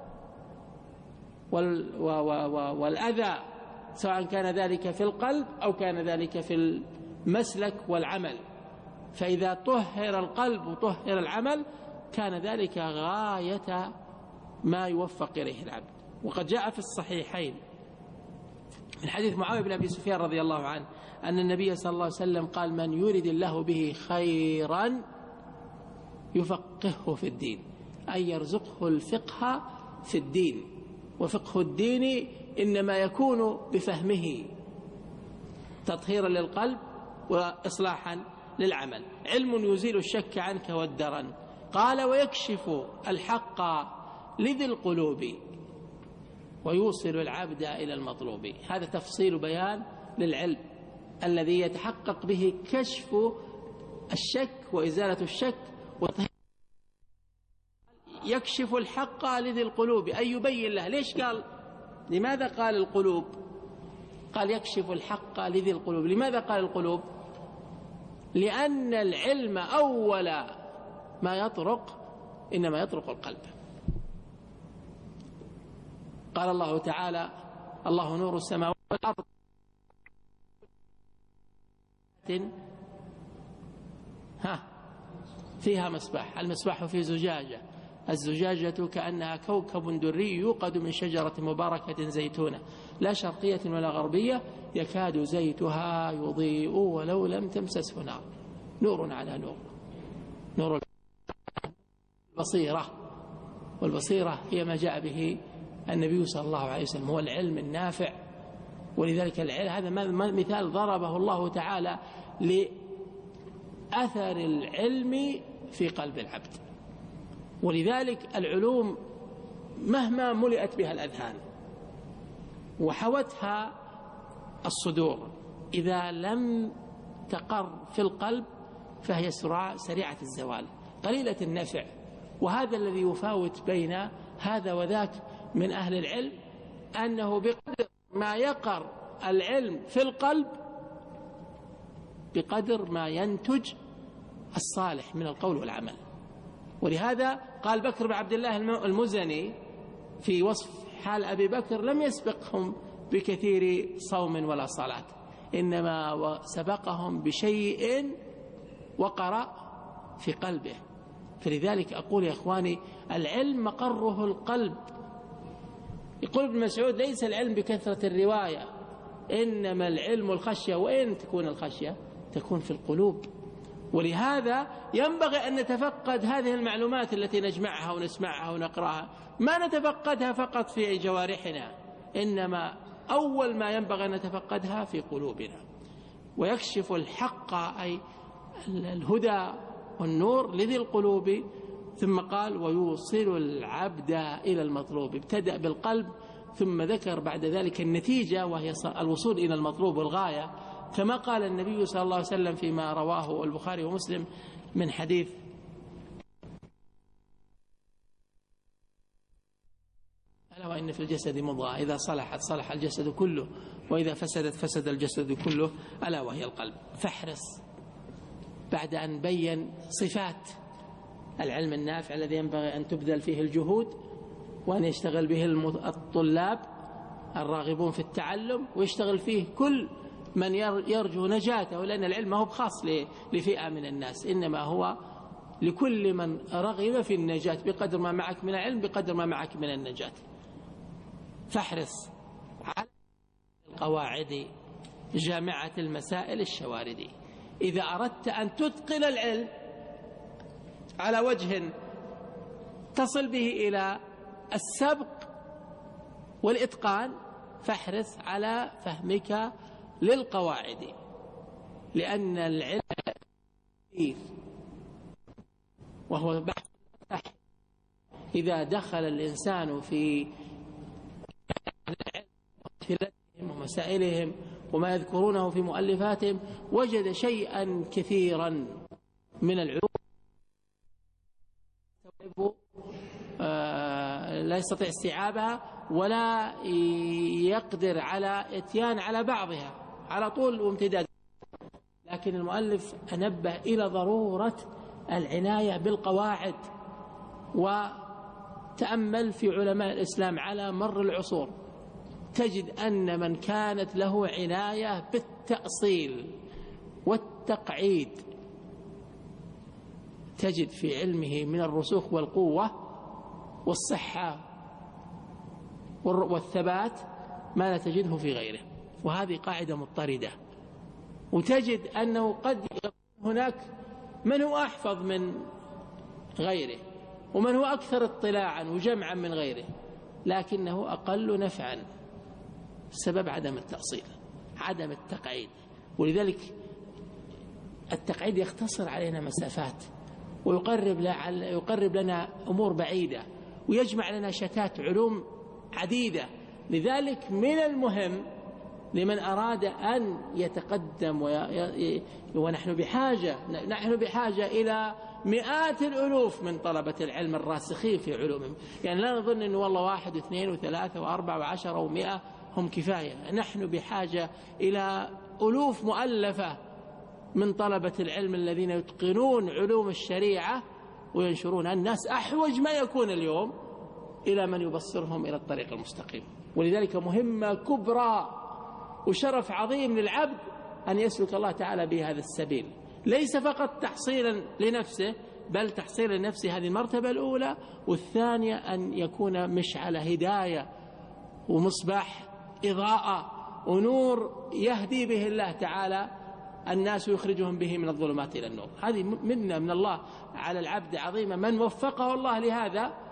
S1: والأذى، سواء كان ذلك في القلب أو كان ذلك في المسلك والعمل. فإذا طهر القلب وطهر العمل كان ذلك غاية ما يوفق إليه العبد. وقد جاء في الصحيحين من حديث معاوية بن أبي سفيان رضي الله عنه أن النبي صلى الله عليه وسلم قال: من يرد الله به خيرا يفقهه في الدين، أي يرزقه الفقه في الدين. وفقه الدين إنما يكون بفهمه تطهيرا للقلب وإصلاحا للعمل. علم يزيل الشك عنك والدرن. قال: ويكشف الحق لذي القلوب ويوصل العبد إلى المطلوب. هذا تفصيل بيان للعلم الذي يتحقق به كشف الشك وإزالة الشك وتطهير. يكشف الحق لذي القلوب أي يبين له. ليش قال؟ لماذا قال القلوب؟ قال يكشف الحق لذي القلوب. لماذا قال القلوب؟ لأن العلم أول ما يطرق إنما يطرق القلب. قال الله تعالى: الله نور السماوات والأرض فيها مصباح. المصباح في زجاجة، الزجاجة كأنها كوكب دري يوقد من شجرة مباركة زيتونة لا شرقية ولا غربية يكاد زيتها يضيء ولو لم تمسسه نار. نور على نور. نور البصيرة، والبصيرة هي ما جاء به النبي صلى الله عليه وسلم هو العلم النافع. ولذلك هذا مثال ضربه الله تعالى لأثر العلم في قلب العبد. ولذلك العلوم مهما ملئت بها الأذهان وحوتها الصدور، إذا لم تقر في القلب فهي سريعة الزوال قليلة النفع. وهذا الذي يفاوت بين هذا وذاك من أهل العلم، أنه بقدر ما يقر العلم في القلب بقدر ما ينتج الصالح من القول والعمل. ولهذا قال بكر بن عبد الله المزني في وصف حال أبي بكر: لم يسبقهم بكثير صوم ولا صلاة، إنما سبقهم بشيء وقر في قلبه. فلذلك أقول يا إخواني، العلم مقره القلب. يقول ابن مسعود: ليس العلم بكثرة الرواية، إنما العلم الخشية. وين تكون الخشية؟ تكون في القلوب. ولهذا ينبغي أن نتفقد هذه المعلومات التي نجمعها ونسمعها ونقرأها، ما نتفقدها فقط في جوارحنا، إنما أول ما ينبغي أن نتفقدها في قلوبنا. ويكشف الحق أي الهدى والنور لذي القلوب. ثم قال: ويوصل العبد إلى المطلوب. ابتدأ بالقلب ثم ذكر بعد ذلك النتيجة، وهي الوصول إلى المطلوب والغاية، كما قال النبي صلى الله عليه وسلم فيما رواه البخاري ومسلم من حديث: ألا وإن في الجسد مضغة إذا صلحت صلح الجسد كله، وإذا فسدت فسد الجسد كله، ألا وهي القلب. فاحرص بعد أن بين صفات العلم النافع الذي ينبغي أن تبذل فيه الجهود وأن يشتغل به الطلاب الراغبون في التعلم، ويشتغل فيه كل من يرجو نجاته، لأن العلم ما هو خاص لفئة من الناس، إنما هو لكل من رغب في النجاة. بقدر ما معك من العلم بقدر ما معك من النجاة. فاحرص على القواعد جامعة المسائل الشواردي. إذا أردت أن تتقن العلم على وجه تصل به إلى السبق والإتقان، فاحرص على فهمك للقواعد، لأن العلم كثير وهو بحث. إذا دخل الإنسان في ومسائلهم وما يذكرونه في مؤلفاتهم وجد شيئا كثيرا من العلوم لا يستطيع استيعابها ولا يقدر على اتيان على بعضها على طول وامتداد. لكن المؤلف أنبه إلى ضرورة العناية بالقواعد. وتأمل في علماء الإسلام على مر العصور، تجد أن من كانت له عناية بالتأصيل والتقعيد تجد في علمه من الرسوخ والقوة والصحة والثبات ما لا تجده في غيره. وهذه قاعدة مضطردة. وتجد أنه قد يكون هناك من هو أحفظ من غيره ومن هو أكثر اطلاعا وجمعا من غيره، لكنه أقل نفعا، سبب عدم التأصيل، عدم التقعيد. ولذلك التقعيد يختصر علينا مسافات ويقرب لنا أمور بعيدة ويجمع لنا شتات علوم عديدة. لذلك من المهم لمن أراد أن يتقدم ونحن بحاجة إلى مئات الألوف من طلبة العلم الراسخين في علومهم. يعني لا نظن أنه والله 1 و2 و3 و4 و10 و100 هم كفاية. نحن بحاجة إلى ألوف مؤلفة من طلبة العلم الذين يتقنون علوم الشريعة وينشرون. الناس أحوج ما يكون اليوم إلى من يبصرهم إلى الطريق المستقيم. ولذلك مهمة كبرى وشرف عظيم للعبد أن يسلك الله تعالى بهذا السبيل، ليس فقط تحصيلا لنفسه بل تحصيل لنفسه هذه المرتبة الأولى، والثانية أن يكون مشعل هداية ومصباح إضاءة ونور يهدي به الله تعالى الناس ويخرجهم به من الظلمات إلى النور. هذه منة من الله على العبد عظيمة. من وفقه الله لهذا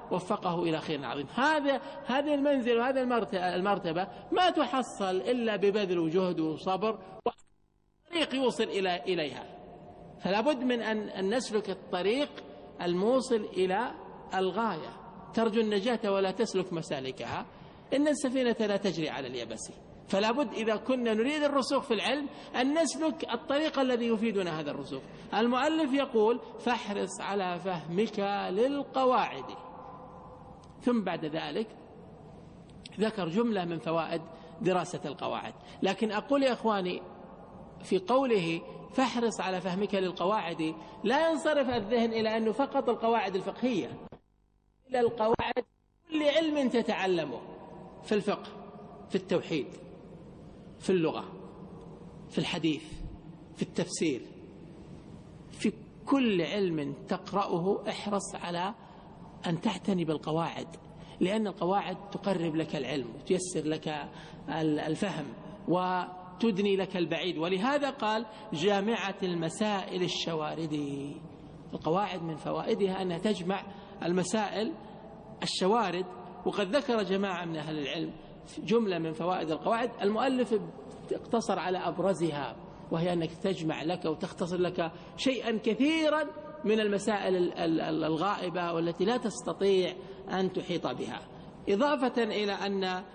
S1: وفقه إلى خير عظيم. هذه المنزل وهذه المرتبة ما تحصل إلا ببذل وجهد وصبر وطريق يوصل إليها. فلا بد من أن نسلك الطريق الموصل إلى الغاية. ترجو النجاة ولا تسلك مسالكها، إن السفينة لا تجري على اليبس. فلا بد إذا كنا نريد الرسوخ في العلم أن نسلك الطريق الذي يفيدنا هذا الرسوخ. المؤلف يقول: فاحرص على فهمك للقواعد. ثم بعد ذلك ذكر جملة من فوائد دراسة القواعد. لكن أقول يا إخواني، في قوله فاحرص على فهمك للقواعد لا ينصرف الذهن إلى أنه فقط القواعد الفقهية، إلى القواعد كل علم تتعلمه، في الفقه، في التوحيد، في اللغة، في الحديث، في التفسير، في كل علم تقرأه احرص على أن تعتني بالقواعد، لأن القواعد تقرب لك العلم وتيسر لك الفهم وتدني لك البعيد. ولهذا قال: جامعة المسائل الشواردي. القواعد من فوائدها أنها تجمع المسائل الشوارد. وقد ذكر جماعة من أهل العلم جملة من فوائد القواعد، المؤلف اقتصر على أبرزها، وهي أنك تجمع لك وتختصر لك شيئا كثيرا من المسائل الغائبة والتي لا تستطيع أن تحيط بها. إضافة إلى أن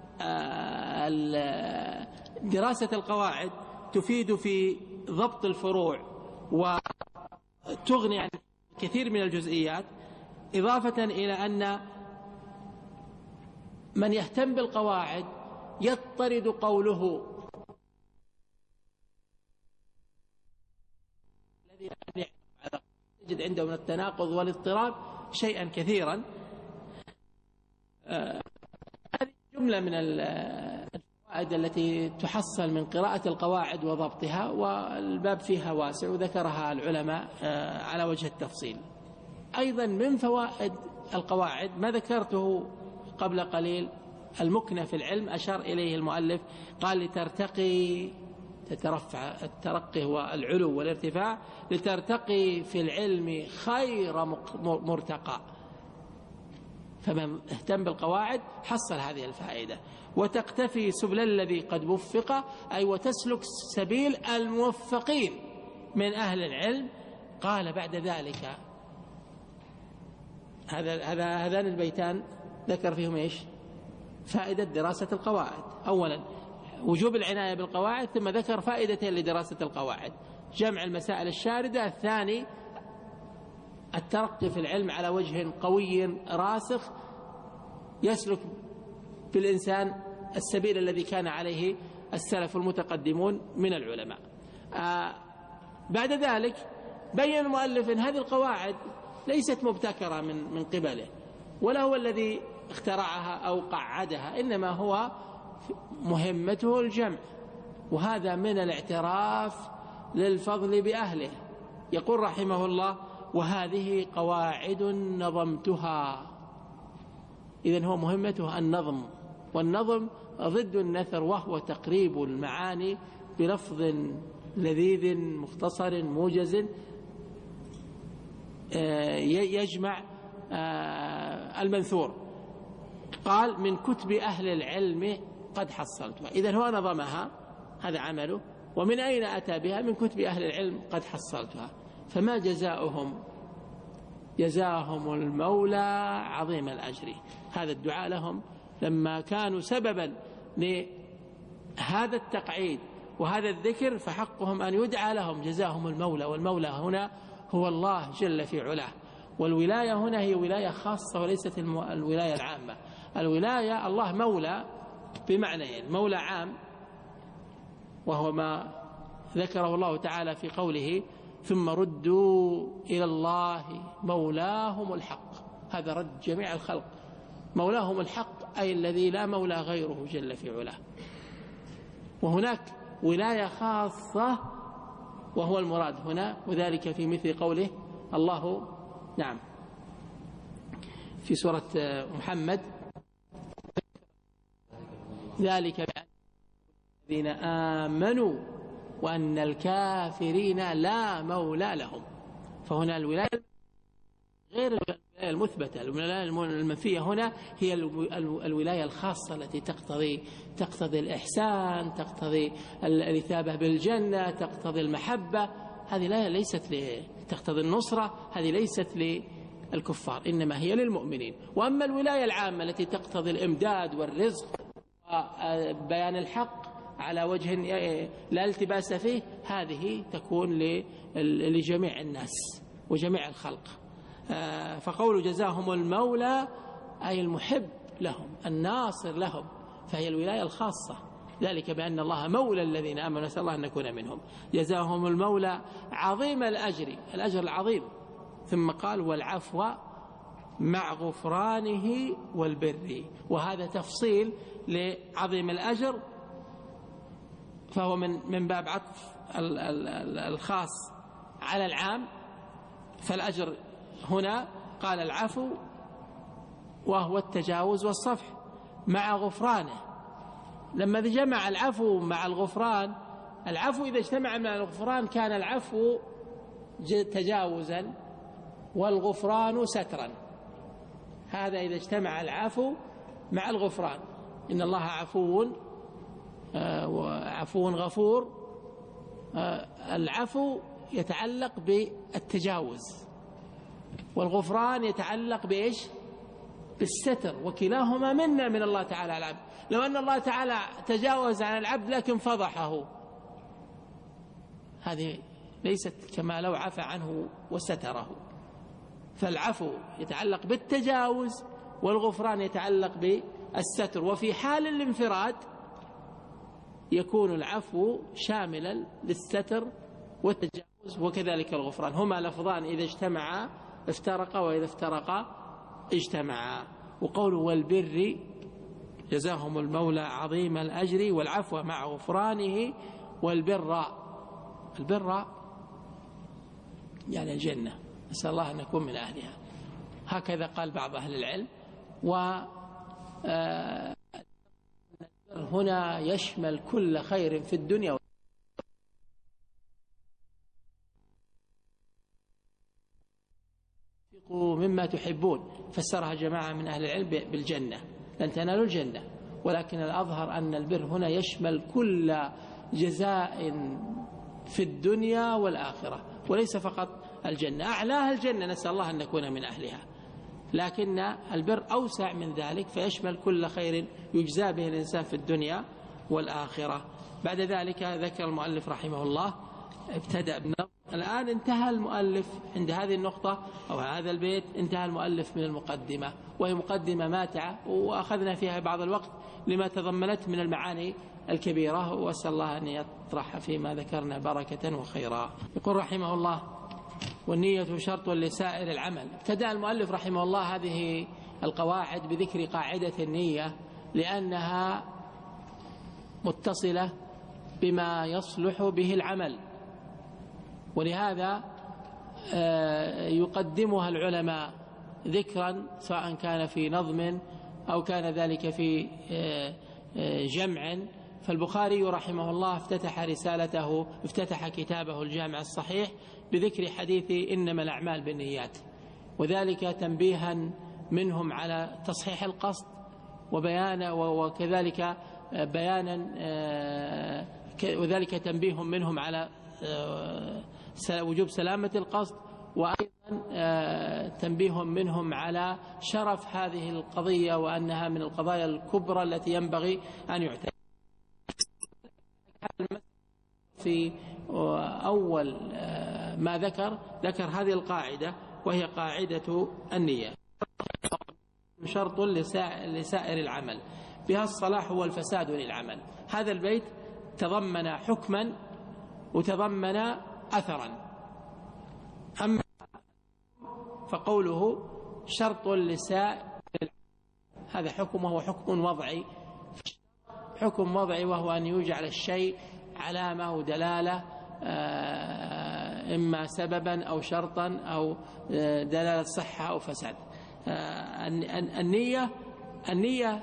S1: دراسة القواعد تفيد في ضبط الفروع وتغني عن كثير من الجزئيات، إضافة إلى أن من يهتم بالقواعد يضطرد قوله الذي يجد عنده من التناقض والاضطراب شيئا كثيرا. هذه جملة من الفوائد التي تحصل من قراءة القواعد وضبطها، والباب فيها واسع وذكرها العلماء على وجه التفصيل. أيضا من فوائد القواعد ما ذكرته قبل قليل، المكنة في العلم أشار إليه المؤلف، قال: لترتقي، تترفع، الترقي هو العلو والارتفاع، لترتقي في العلم خير مرتقى. فمن اهتم بالقواعد حصل هذه الفائدة. وتقتفي سبل الذي قد وفق، أي وتسلك سبيل الموفقين من أهل العلم. قال بعد ذلك، هذان البيتان ذكر فيهم إيش؟ فائدة دراسة القواعد. أولا وجوب العناية بالقواعد، ثم ذكر فائدتين لدراسة القواعد: جمع المسائل الشاردة، الثاني الترقي في العلم على وجه قوي راسخ يسلك بالإنسان السبيل الذي كان عليه السلف المتقدمون من العلماء. بعد ذلك بين المؤلف أن هذه القواعد ليست مبتكرة من قبله، ولا هو الذي اخترعها أو قعدها، إنما هو مهمته الجمع، وهذا من الاعتراف للفضل بأهله. يقول رحمه الله: وهذه قواعد نظمتها. إذن هو مهمته النظم، والنظم ضد النثر، وهو تقريب المعاني بلفظ لذيذ مختصر موجز يجمع المنثور. قال: من كتب أهل العلم قد حصلتها. إذن هو نظمها، هذا عمله. ومن أين أتى بها؟ من كتب أهل العلم قد حصلتها. فما جزاؤهم؟ جزاهم المولى عظيم الأجر. هذا الدعاء لهم لما كانوا سببا لهذا التقعيد وهذا الذكر، فحقهم أن يدعى لهم جزاهم المولى. والمولى هنا هو الله جل في علاه، والولاية هنا هي ولاية خاصة وليست الولاية العامة. الولاية الله مولى بمعنيين: مولى عام وهو ما ذكره الله تعالى في قوله: ثم ردوا إلى الله مولاهم الحق. هذا رد جميع الخلق، مولاهم الحق أي الذي لا مولى غيره جل في علاه. وهناك ولاية خاصة وهو المراد هنا، وذلك في مثل قوله الله نعم في سورة محمد: ذلك بأن الذين آمنوا وأن الكافرين لا مولى لهم. فهنا الولاية غير الولاية المثبتة. الولاية المنفية هنا هي الولاية الخاصة التي تقتضي الإحسان، تقتضي الإثابة بالجنة، تقتضي المحبة. هذه ليست تقتضي النصرة، هذه ليست للكفار، إنما هي للمؤمنين. وأما الولاية العامة التي تقتضي الإمداد والرزق وبيان الحق على وجه لا التباس فيه، هذه تكون لجميع الناس وجميع الخلق. فقول جزاهم المولى أي المحب لهم الناصر لهم، فهي الولاية الخاصة، ذلك بأن الله مولى الذين آمنوا، نسأل الله أن نكون منهم. جزاهم المولى عظيم الأجر العظيم، ثم قال والعفو مع غفرانه والبر، وهذا تفصيل لعظيم الأجر، فهو من باب عطف الخاص على العام. فالأجر هنا قال العفو وهو التجاوز والصفح مع غفرانه. لما جمع العفو مع الغفران، العفو إذا اجتمع مع الغفران كان العفو تجاوزا والغفران سترا. هذا إذا اجتمع العفو مع الغفران. إن الله عفو غفور. العفو يتعلق بالتجاوز، والغفران يتعلق بإيش؟ بالستر، وكلاهما منا من الله تعالى على العبد. لو أن الله تعالى تجاوز عن العبد لكن فضحه، هذه ليست كما لو عفى عنه وستره. فالعفو يتعلق بالتجاوز والغفران يتعلق بالستر. وفي حال الانفراد يكون العفو شاملا للستر والتجاوز، وكذلك الغفران. هما لفظان إذا اجتمعا افترقا، وإذا افترقا اجتمعا. وقوله والبر جزاهم المولى عظيم الأجر والعفو مع غفرانه والبر، البر يعني الجنة، نسأل الله أن نكون من أهلها، هكذا قال بعض أهل العلم. هنا يشمل كل خير في الدنيا مما تحبون. فسرها جماعة من أهل العلم بالجنة، لن تنالوا الجنة، ولكن الأظهر أن البر هنا يشمل كل جزاء في الدنيا والآخرة، وليس فقط الجنة. أعلاها الجنة، نسأل الله أن نكون من أهلها، لكن البر أوسع من ذلك، فيشمل كل خير يجزى به الإنسان في الدنيا والآخرة. بعد ذلك ذكر المؤلف رحمه الله ابتدأ بنظم. الآن انتهى المؤلف عند هذه النقطة أو هذا البيت، انتهى المؤلف من المقدمة، وهي مقدمة ماتعة، وأخذنا فيها بعض الوقت لما تضمنت من المعاني الكبيرة، وأسأل الله أن يطرح فيما ذكرنا بركة وخيرا. يقول رحمه الله والنية شرط لسائر العمل. ابتدأ المؤلف رحمه الله هذه القواعد بذكر قاعدة النية، لأنها متصلة بما يصلح به العمل، ولهذا يقدمها العلماء ذكرا، سواء كان في نظم أو كان ذلك في جمع. فالبخاري رحمه الله افتتح كتابه الجامع الصحيح بذكر حديث إنما الأعمال بالنيات، وذلك تنبيها منهم على تصحيح القصد وكذلك بيانا، وذلك تنبيه منهم على وجوب سلامة القصد، وأيضا تنبيه منهم على شرف هذه القضية وأنها من القضايا الكبرى التي ينبغي أن يعتنى. في أول ما ذكر هذه القاعدة، وهي قاعدة النية، شرط لسائر العمل، بها الصلاح والفساد للعمل. هذا البيت تضمن حكما وتضمن أثرا. أما فقوله شرط لسائر هذا حكم، وهو حكم وضعي، حكم وضعي، وهو أن يجعل الشيء علامة ودلالة، إما سببا أو شرطا أو دلالة صحة أو فساد. النية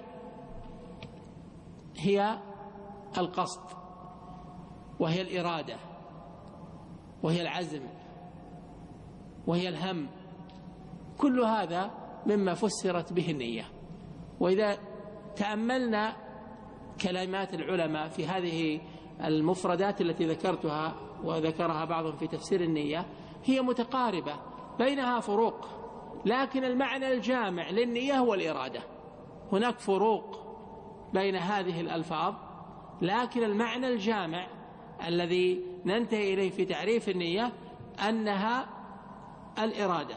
S1: هي القصد، وهي الإرادة، وهي العزم، وهي الهم، كل هذا مما فسرت به النية. وإذا تأملنا كلمات العلماء في هذه المفردات التي ذكرتها وذكرها بعضهم في تفسير النية، هي متقاربة، بينها فروق، لكن المعنى الجامع للنية هو الإرادة. هناك فروق بين هذه الألفاظ، لكن المعنى الجامع الذي ننتهي إليه في تعريف النية أنها الإرادة.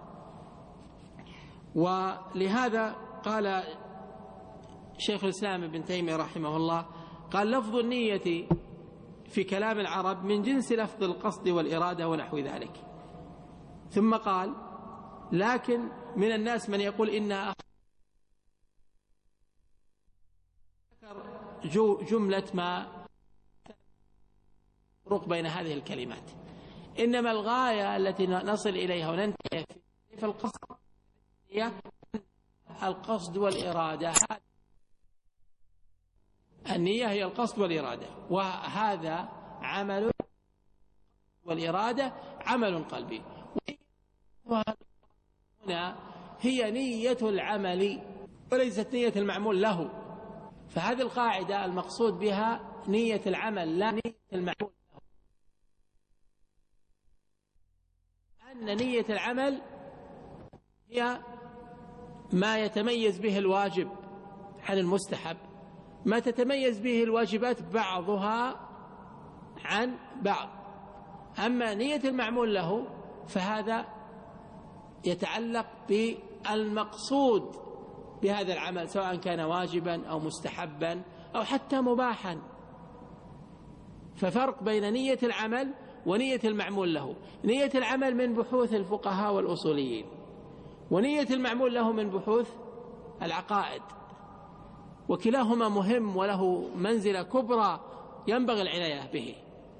S1: ولهذا قال شيخ الإسلام ابن تيمية رحمه الله، قال: لفظ النية في كلام العرب من جنس لفظ القصد والإرادة ونحو ذلك. ثم قال: لكن من الناس من يقول إنها جملة ما فرق بين هذه الكلمات، إنما الغاية التي نصل إليها وننتهي في القصد هي القصد والإرادة. النية هي القصد والإرادة، وهذا عمل، والإرادة عمل قلبي. هنا هي نية العمل وليست نية المعمول له. فهذه القاعدة المقصود بها نية العمل لا نية المعمول له، أن نية العمل هي ما يتميز به الواجب عن المستحب، ما تتميز به الواجبات بعضها عن بعض. أما نية المعمول له فهذا يتعلق بالمقصود بهذا العمل، سواء كان واجبا أو مستحبا أو حتى مباحا. ففرق بين نية العمل ونية المعمول له. نية العمل من بحوث الفقهاء والأصوليين، ونية المعمول له من بحوث العقائد، وكلاهما مهم وله منزلة كبرى ينبغي العناية به.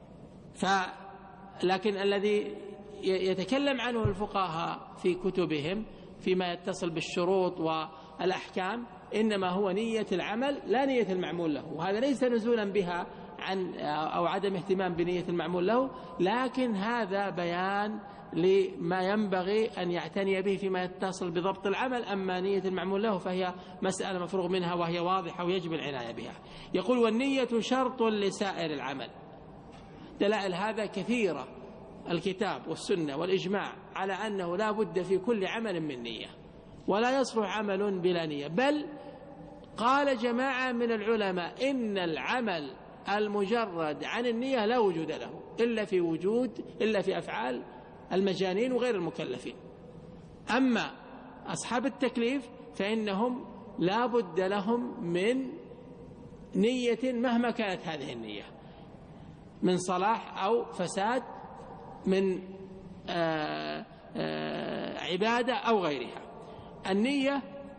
S1: لكن الذي يتكلم عنه الفقهاء في كتبهم فيما يتصل بالشروط والأحكام إنما هو نية العمل لا نية المعمول له. وهذا ليس نزولا بها عن أو عدم اهتمام بنية المعمول له، لكن هذا بيان لما ينبغي أن يعتني به فيما يتصل بضبط العمل. أما نية المعمول له فهي مسألة مفروغ منها وهي واضحة ويجب العناية بها. يقول: والنية شرط لسائر العمل. دلائل هذا كثيرة، الكتاب والسنة والإجماع على أنه لا بد في كل عمل من نية، ولا يصلح عمل بلا نية. بل قال جماعة من العلماء إن العمل المجرد عن النية لا وجود له إلا في أفعال المجانين وغير المكلفين. أما أصحاب التكليف فإنهم لا بد لهم من نية مهما كانت هذه النية، من صلاح أو فساد، من عبادة أو غيرها. النية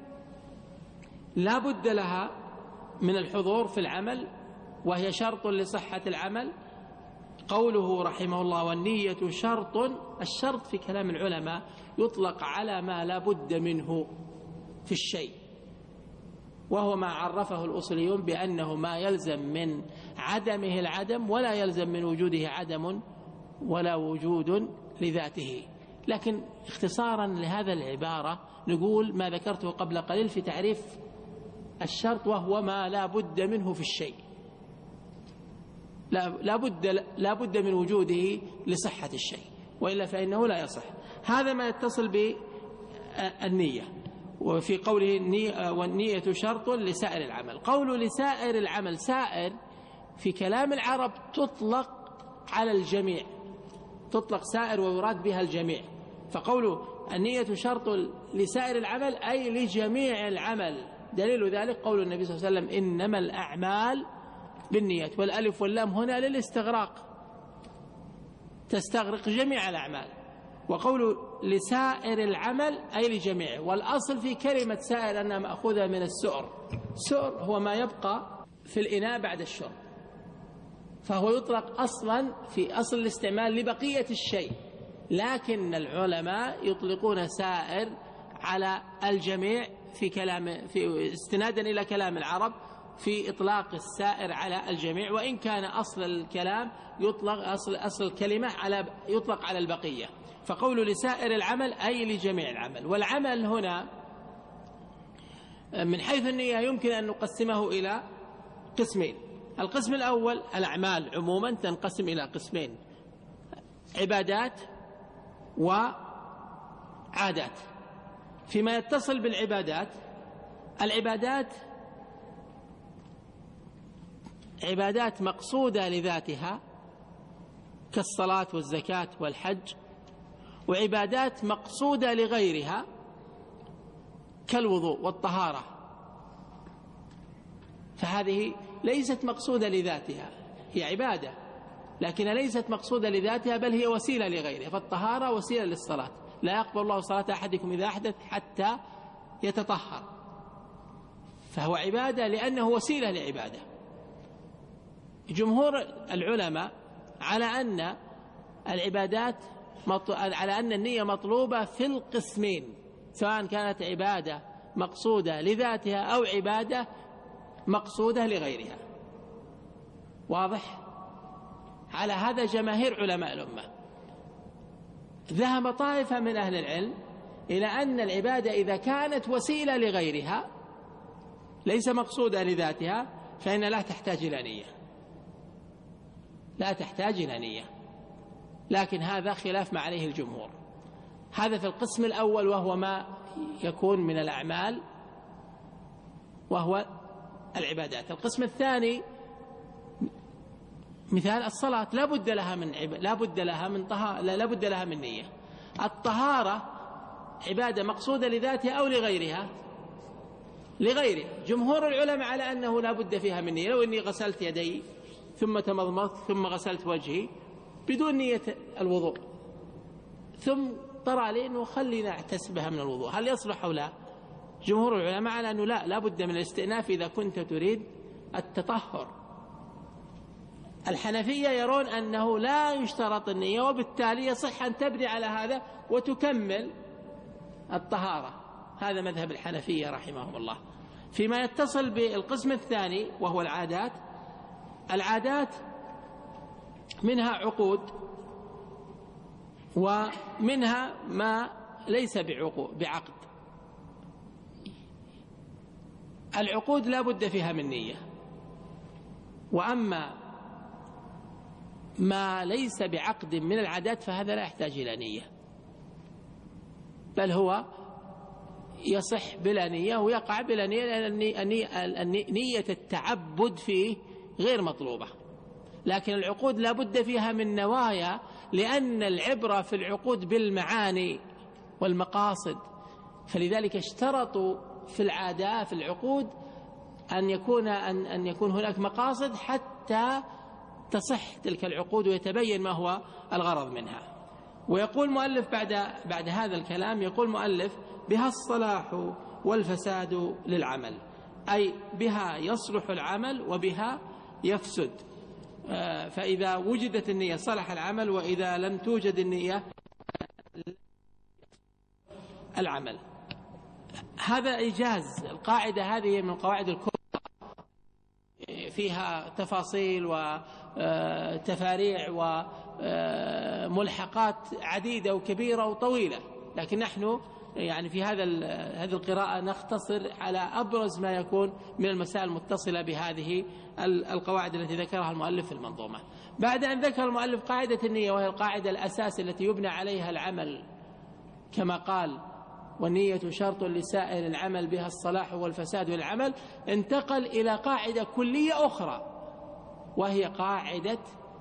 S1: لا بد لها من الحضور في العمل، وهي شرط لصحة العمل. قوله رحمه الله: والنية شرط. الشرط في كلام العلماء يطلق على ما لا بد منه في الشيء، وهو ما عرفه الأصوليون بأنه ما يلزم من عدمه العدم ولا يلزم من وجوده عدم ولا وجود لذاته. لكن اختصارا لهذا العبارة نقول ما ذكرته قبل قليل في تعريف الشرط، وهو ما لا بد منه في الشيء، لا بد من وجوده لصحة الشيء، وإلا فإنه لا يصح. هذا ما يتصل بالنية. وفي قوله والنية شرط لسائر العمل، قول لسائر العمل، سائر في كلام العرب تطلق على الجميع، تطلق سائر ويراد بها الجميع. فقوله النية شرط لسائر العمل أي لجميع العمل. دليل ذلك قول النبي صلى الله عليه وسلم: إنما الأعمال بالنيات. والألف واللام هنا للاستغراق، تستغرق جميع الأعمال. وقول لسائر العمل أي لجميعه. والأصل في كلمة سائر أنها مأخوذة من السؤر. السؤر هو ما يبقى في الإناء بعد الشرب، فهو يطلق أصلا في أصل الاستعمال لبقية الشيء، لكن العلماء يطلقون سائر على الجميع في استنادا إلى كلام العرب، في إطلاق السائر على الجميع، وإن كان أصل الكلام يطلق أصل الكلمة يطلق على البقية. فقول لسائر العمل أي لجميع العمل. والعمل هنا من حيث النية يمكن أن نقسمه إلى قسمين. القسم الأول الأعمال عموما تنقسم إلى قسمين: عبادات وعادات. فيما يتصل بالعبادات، العبادات عبادات مقصودة لذاتها كالصلاة والزكاة والحج، وعبادات مقصودة لغيرها كالوضوء والطهارة، فهذه ليست مقصودة لذاتها، هي عبادة لكنها ليست مقصودة لذاتها بل هي وسيلة لغيرها. فالطهارة وسيلة للصلاة، لا يقبل الله صلاة أحدكم إذا أحدث حتى يتطهر، فهو عبادة لأنه وسيلة لعبادة. جمهور العلماء على أن العبادات على أن النية مطلوبة في القسمين، سواء كانت عبادة مقصودة لذاتها أو عبادة مقصودة لغيرها. واضح؟ على هذا جماهير علماء الأمة. ذهب طائفة من أهل العلم إلى أن العبادة إذا كانت وسيلة لغيرها ليس مقصودة لذاتها فإن لا تحتاج إلى نية، لا تحتاج إلى نية. لكن هذا خلاف ما عليه الجمهور. هذا في القسم الأول وهو ما يكون من الأعمال وهو العبادات. القسم الثاني مثال الصلاة لا بد لها من نية. الطهارة عبادة مقصودة لذاتها أو لغيرها؟ لغيرها. جمهور العلماء على أنه لا بد فيها من نية. لو إني غسلت يدي ثم تمضمضت ثم غسلت وجهي بدون نية الوضوء ثم طرأ لي أنه خلينا اعتسبها من الوضوء، هل يصلح أو لا؟ جمهور العلماء على أنه لا بد من الاستئناف إذا كنت تريد التطهر. الحنفية يرون أنه لا يشترط النية، وبالتالي يصح أن تبني على هذا وتكمل الطهارة. هذا مذهب الحنفية رحمهم الله. فيما يتصل بالقسم الثاني وهو العادات، العادات منها عقود ومنها ما ليس بعقد. العقود لا بد فيها من نية، وأما ما ليس بعقد من العادات فهذا لا يحتاج إلى نية، بل هو يصح بلا نية ويقع بلا نية، لأن نية التعبد فيه غير مطلوبة. لكن العقود لا بد فيها من نوايا، لأن العبرة في العقود بالمعاني والمقاصد، فلذلك اشترطوا في العادات في العقود أن يكون هناك مقاصد حتى تصح تلك العقود ويتبين ما هو الغرض منها. ويقول مؤلف بعد هذا الكلام، يقول مؤلف: بها الصلاح والفساد للعمل، أي بها يصلح العمل وبها يفسد. فإذا وجدت النية صلح العمل، وإذا لم توجد النية العمل. هذا إيجاز. القاعدة هذه من القواعد الكبرى، فيها تفاصيل وتفاريع وملحقات عديدة وكبيرة وطويلة، لكن نحن يعني في هذه القراءة نختصر على أبرز ما يكون من المسائل المتصلة بهذه القواعد التي ذكرها المؤلف في المنظومة. بعد أن ذكر المؤلف قاعدة النية، وهي القاعدة الأساس التي يبنى عليها العمل كما قال: والنية شرط لسائر العمل بها الصلاح والفساد والعمل، انتقل إلى قاعدة كلية أخرى، وهي قاعدة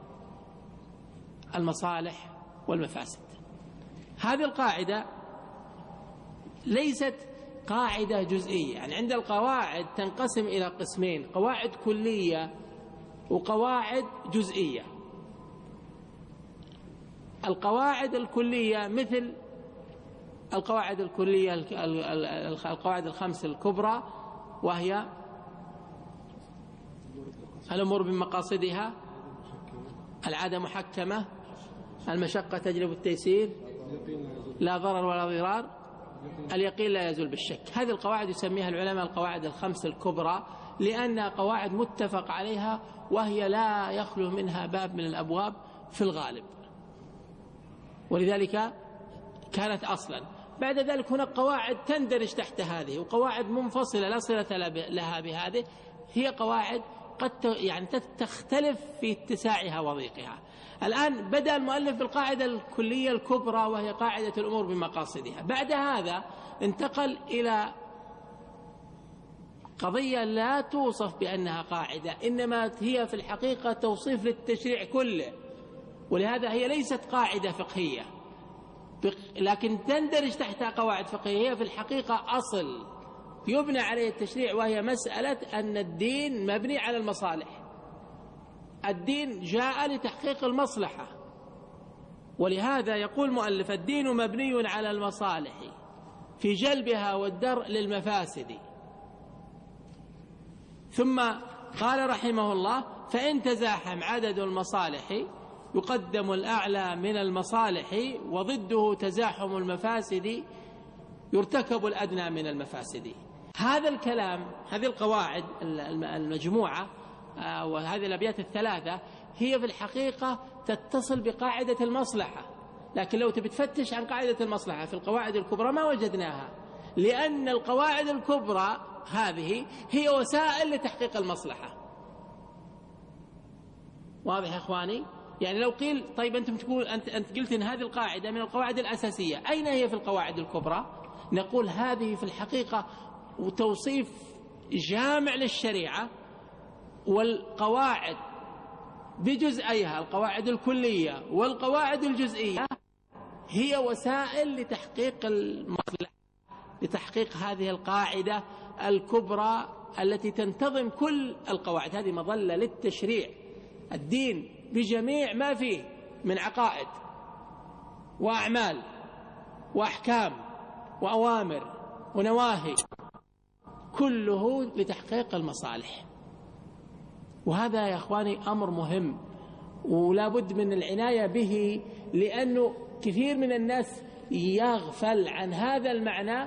S1: المصالح والمفاسد. هذه القاعدة ليست قاعدة جزئية، يعني عند القواعد تنقسم إلى قسمين: قواعد كلية وقواعد جزئية. القواعد الكلية مثل القواعد الكلية القواعد الخمس الكبرى، وهي الأمور بمقاصدها، العادة محكمة، المشقة تجلب التيسير، لا ضرر ولا ضرار، اليقين لا يزول بالشك. هذه القواعد يسميها العلماء القواعد الخمس الكبرى لأنها قواعد متفق عليها، وهي لا يخلو منها باب من الأبواب في الغالب، ولذلك كانت أصلا. بعد ذلك هناك قواعد تندرج تحت هذه، وقواعد منفصلة لا صلة لها بهذه، هي قواعد قد يعني تختلف في اتساعها وضيقها. الآن بدأ المؤلف بالقاعدة الكلية الكبرى، وهي قاعدة الأمور بمقاصدها. بعد هذا انتقل إلى قضية لا توصف بأنها قاعدة، إنما هي في الحقيقة توصيف للتشريع كله، ولهذا هي ليست قاعدة فقهية لكن تندرج تحتها قواعد فقهية. هي في الحقيقة أصل يبنى عليه التشريع، وهي مسألة أن الدين مبني على المصالح. الدين جاء لتحقيق المصلحة، ولهذا يقول مؤلف: الدين مبني على المصالح في جلبها والدرء للمفاسد. ثم قال رحمه الله: فإن تزاحم عدد المصالح يقدم الأعلى من المصالح، وضده تزاحم المفاسد يرتكب الأدنى من المفاسد. هذا الكلام، هذه القواعد المجموعة وهذه الأبيات الثلاثة هي في الحقيقة تتصل بقاعدة المصلحة، لكن لو تبي تفتش عن قاعدة المصلحة في القواعد الكبرى ما وجدناها، لأن القواعد الكبرى هذه هي وسائل لتحقيق المصلحة. واضح يا إخواني؟ يعني لو قيل طيب أنت قلت إن هذه القاعدة من القواعد الأساسية، أين هي في القواعد الكبرى؟ نقول هذه في الحقيقة توصيف جامع للشريعة، والقواعد بجزئيها، القواعد الكلية والقواعد الجزئية، هي وسائل لتحقيق المصلحة، لتحقيق هذه القاعدة الكبرى التي تنتظم كل القواعد. هذه مظلة للتشريع، الدين بجميع ما فيه من عقائد وأعمال وأحكام وأوامر ونواهي، كله لتحقيق المصالح. وهذا يا إخواني أمر مهم ولا بد من العناية به، لأنه كثير من الناس يغفل عن هذا المعنى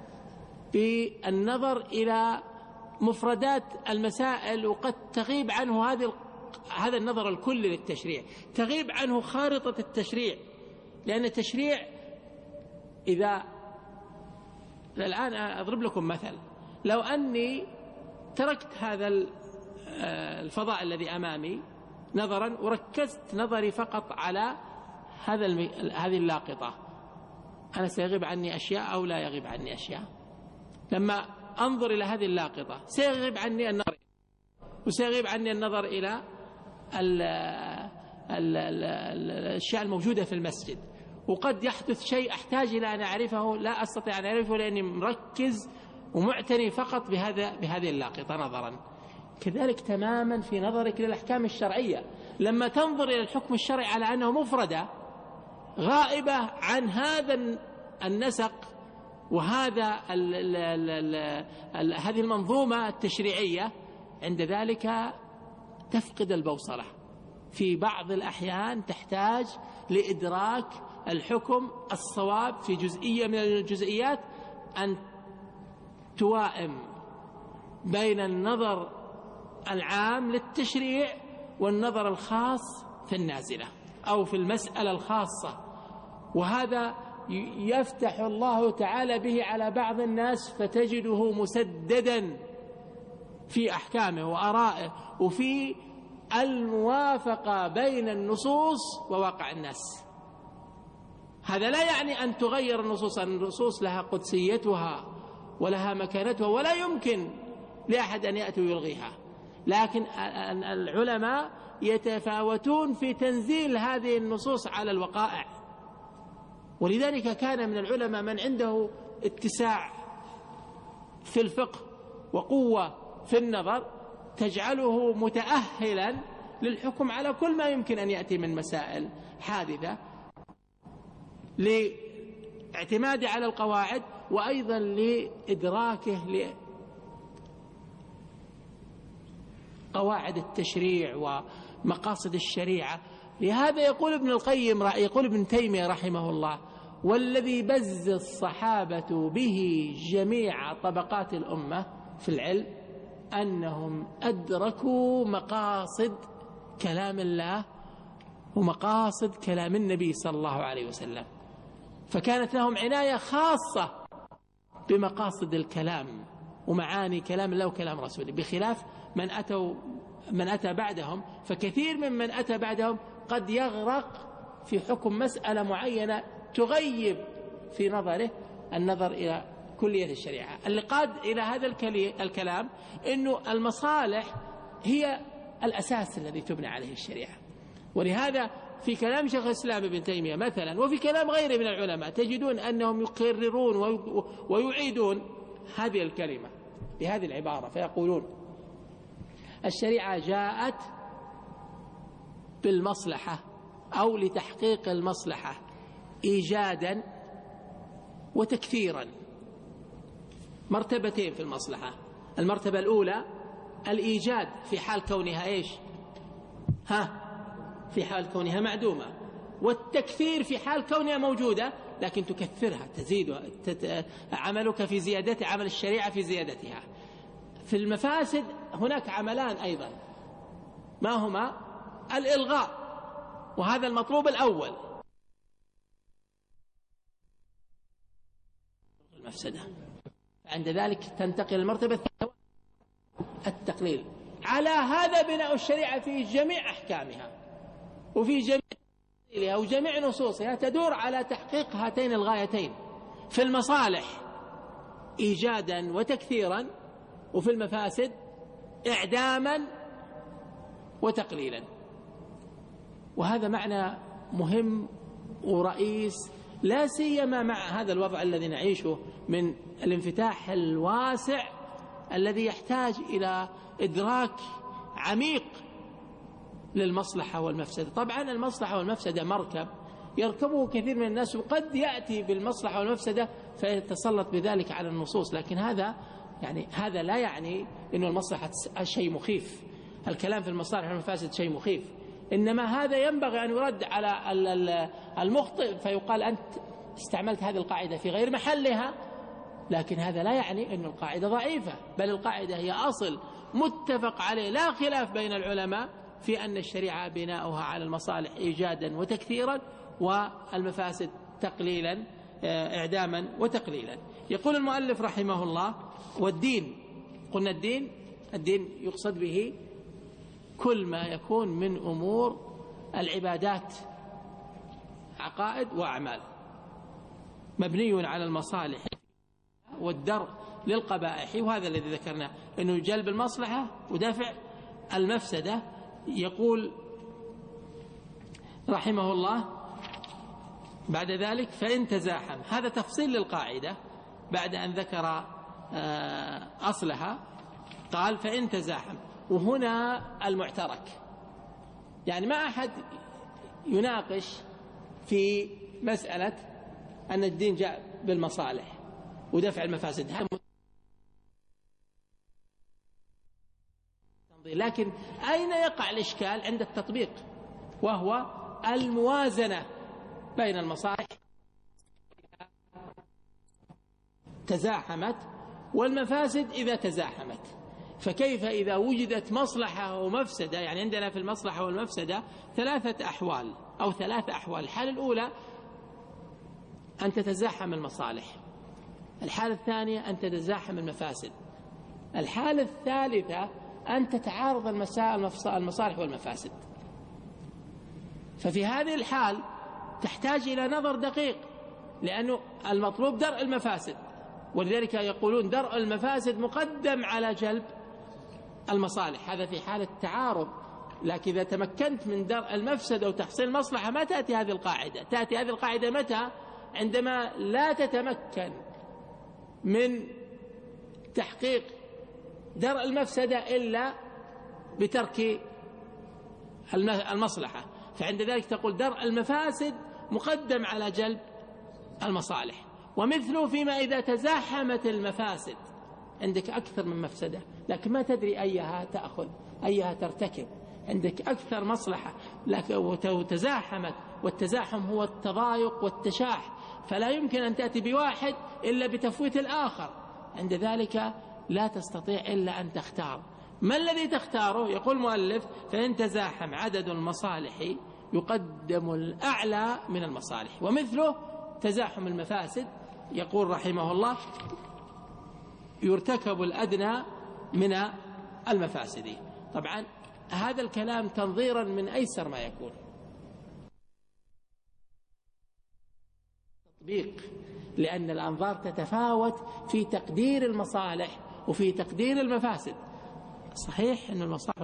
S1: بالنظر إلى مفردات المسائل، وقد تغيب عنه هذا النظر الكلي للتشريع، تغيب عنه خارطة التشريع. لأن التشريع الآن أضرب لكم مثل: لو أني تركت هذا الفضاء الذي أمامي نظرا، وركزت نظري فقط على هذه اللاقطة، أنا سيغيب عني أشياء أو لا يغيب عني أشياء؟ لما أنظر إلى هذه اللاقطة سيغيب عني النظر، وسيغيب عني النظر إلى الأشياء الموجودة في المسجد، وقد يحدث شيء أحتاج إلى أن أعرفه لا أستطيع أن أعرفه لأني مركز ومعتني فقط بهذه اللاقطة نظرا. كذلك تماما في نظرك للأحكام الشرعية، لما تنظر إلى الحكم الشرعي على أنه مفردة غائبة عن هذا النسق وهذا هذه المنظومة التشريعية، عند ذلك تفقد البوصلة. في بعض الأحيان تحتاج لإدراك الحكم الصواب في جزئية من الجزئيات، أن توائم بين النظر العام للتشريع والنظر الخاص في النازلة أو في المسألة الخاصة. وهذا يفتح الله تعالى به على بعض الناس، فتجده مسددا في أحكامه وآرائه وفي الموافقة بين النصوص وواقع الناس. هذا لا يعني أن تغير النصوص لها قدسيتها ولها مكانتها، ولا يمكن لأحد أن يأتي ويلغيها، لكن العلماء يتفاوتون في تنزيل هذه النصوص على الوقائع. ولذلك كان من العلماء من عنده اتساع في الفقه وقوة في النظر تجعله متأهلا للحكم على كل ما يمكن أن يأتي من مسائل حادثة، لاعتماده على القواعد، وأيضا لإدراكه لقواعد التشريع ومقاصد الشريعة. لهذا يقول ابن تيمية رحمه الله: والذي بز الصحابة به جميع طبقات الأمة في العلم أنهم أدركوا مقاصد كلام الله ومقاصد كلام النبي صلى الله عليه وسلم، فكانت لهم عناية خاصة بمقاصد الكلام ومعاني كلام الله وكلام رسوله، بخلاف من أتى بعدهم. فكثير من أتى بعدهم قد يغرق في حكم مسألة معينة تغيب في نظره النظر إلى كلية الشريعة. اللي قاد إلى هذا الكلام إنه المصالح هي الأساس الذي تبنى عليه الشريعة. ولهذا في كلام شيخ الإسلام ابن تيمية مثلا وفي كلام غيره من العلماء تجدون أنهم يكررون ويعيدون هذه الكلمة بهذه العبارة، فيقولون الشريعة جاءت بالمصلحة أو لتحقيق المصلحة إيجادا وتكثيرا. مرتبتين في المصلحة: المرتبة الأولى الإيجاد في حال كونها إيش؟ في حال كونها معدومة، والتكثير في حال كونها موجودة لكن تكثرها تزيد عملك في زيادتها، عمل الشريعة في زيادتها. في المفاسد هناك عملان أيضا، ما هما؟ الإلغاء، وهذا المطلوب الأول، المفسدة. عند ذلك تنتقل المرتبة الثانية التقليل. على هذا بناء الشريعة في جميع أحكامها وفي جميع وجميع نصوصها تدور على تحقيق هاتين الغايتين: في المصالح إيجادا وتكثيرا، وفي المفاسد إعداما وتقليلا. وهذا معنى مهم ورئيس، لا سيما مع هذا الوضع الذي نعيشه من الانفتاح الواسع الذي يحتاج إلى إدراك عميق للمصلحة والمفسدة. طبعا المصلحة والمفسدة مركب يركبه كثير من الناس، وقد يأتي بالمصلحة والمفسدة فيتسلط بذلك على النصوص، لكن هذا لا يعني أن المصلحة شيء مخيف. الكلام في المصالح والمفاسد شيء مخيف، إنما هذا ينبغي أن يرد على المخطئ فيقال أنت استعملت هذه القاعدة في غير محلها. لكن هذا لا يعني أن القاعدة ضعيفة، بل القاعدة هي أصل متفق عليه لا خلاف بين العلماء في أن الشريعة بناؤها على المصالح إيجادا وتكثيرا، والمفاسد تقليلا، إعداما وتقليلا. يقول المؤلف رحمه الله: والدين، قلنا الدين يقصد به كل ما يكون من أمور العبادات، عقائد وأعمال، مبني على المصالح والدرء للقبائح. وهذا الذي ذكرناه، أنه جلب المصلحة ودفع المفسدة. يقول رحمه الله بعد ذلك: فإن تزاحم، هذا تفصيل للقاعدة بعد أن ذكر أصلها، قال: فإن تزاحم. وهنا المعترك، يعني ما أحد يناقش في مسألة أن الدين جاء بالمصالح ودفع المفاسد، لكن أين يقع الإشكال؟ عند التطبيق، وهو الموازنة بين المصالح تزاحمت والمفاسد إذا تزاحمت. فكيف إذا وجدت مصلحة ومفسدة؟ يعني عندنا في المصلحة والمفسدة ثلاث أحوال. الحالة الأولى أن تتزاحم المصالح، الحالة الثانية أن تتزاحم المفاسد، الحالة الثالثة أن تتعارض المصالح والمفاسد. ففي هذه الحال تحتاج إلى نظر دقيق، لأنه المطلوب درء المفاسد، ولذلك يقولون درء المفاسد مقدم على جلب المصالح، هذا في حالة التعارض. لكن إذا تمكنت من درء المفسد أو تحصيل المصلحة ما تأتي هذه القاعدة. تأتي هذه القاعدة متى؟ عندما لا تتمكن من تحقيق درء المفسدة إلا بترك المصلحة، فعند ذلك تقول درء المفاسد مقدم على جلب المصالح. ومثله فيما إذا تزاحمت المفاسد، عندك أكثر من مفسدة لكن ما تدري أيها تأخذ أيها ترتكب، عندك أكثر مصلحة وتزاحمت، والتزاحم هو التضايق والتشاح، فلا يمكن أن تأتي بواحد إلا بتفويت الآخر. عند ذلك لا تستطيع إلا أن تختار. ما الذي تختاره؟ يقول المؤلف: فإن تزاحم عدد المصالح يقدم الأعلى من المصالح، ومثله تزاحم المفاسد. يقول رحمه الله: يرتكب الأدنى من المفاسد. طبعا هذا الكلام تنظيرا من أيسر ما يكون، تطبيق، لأن الأنظار تتفاوت في تقدير المصالح وفي تقدير المفاسد. صحيح أن المصالح،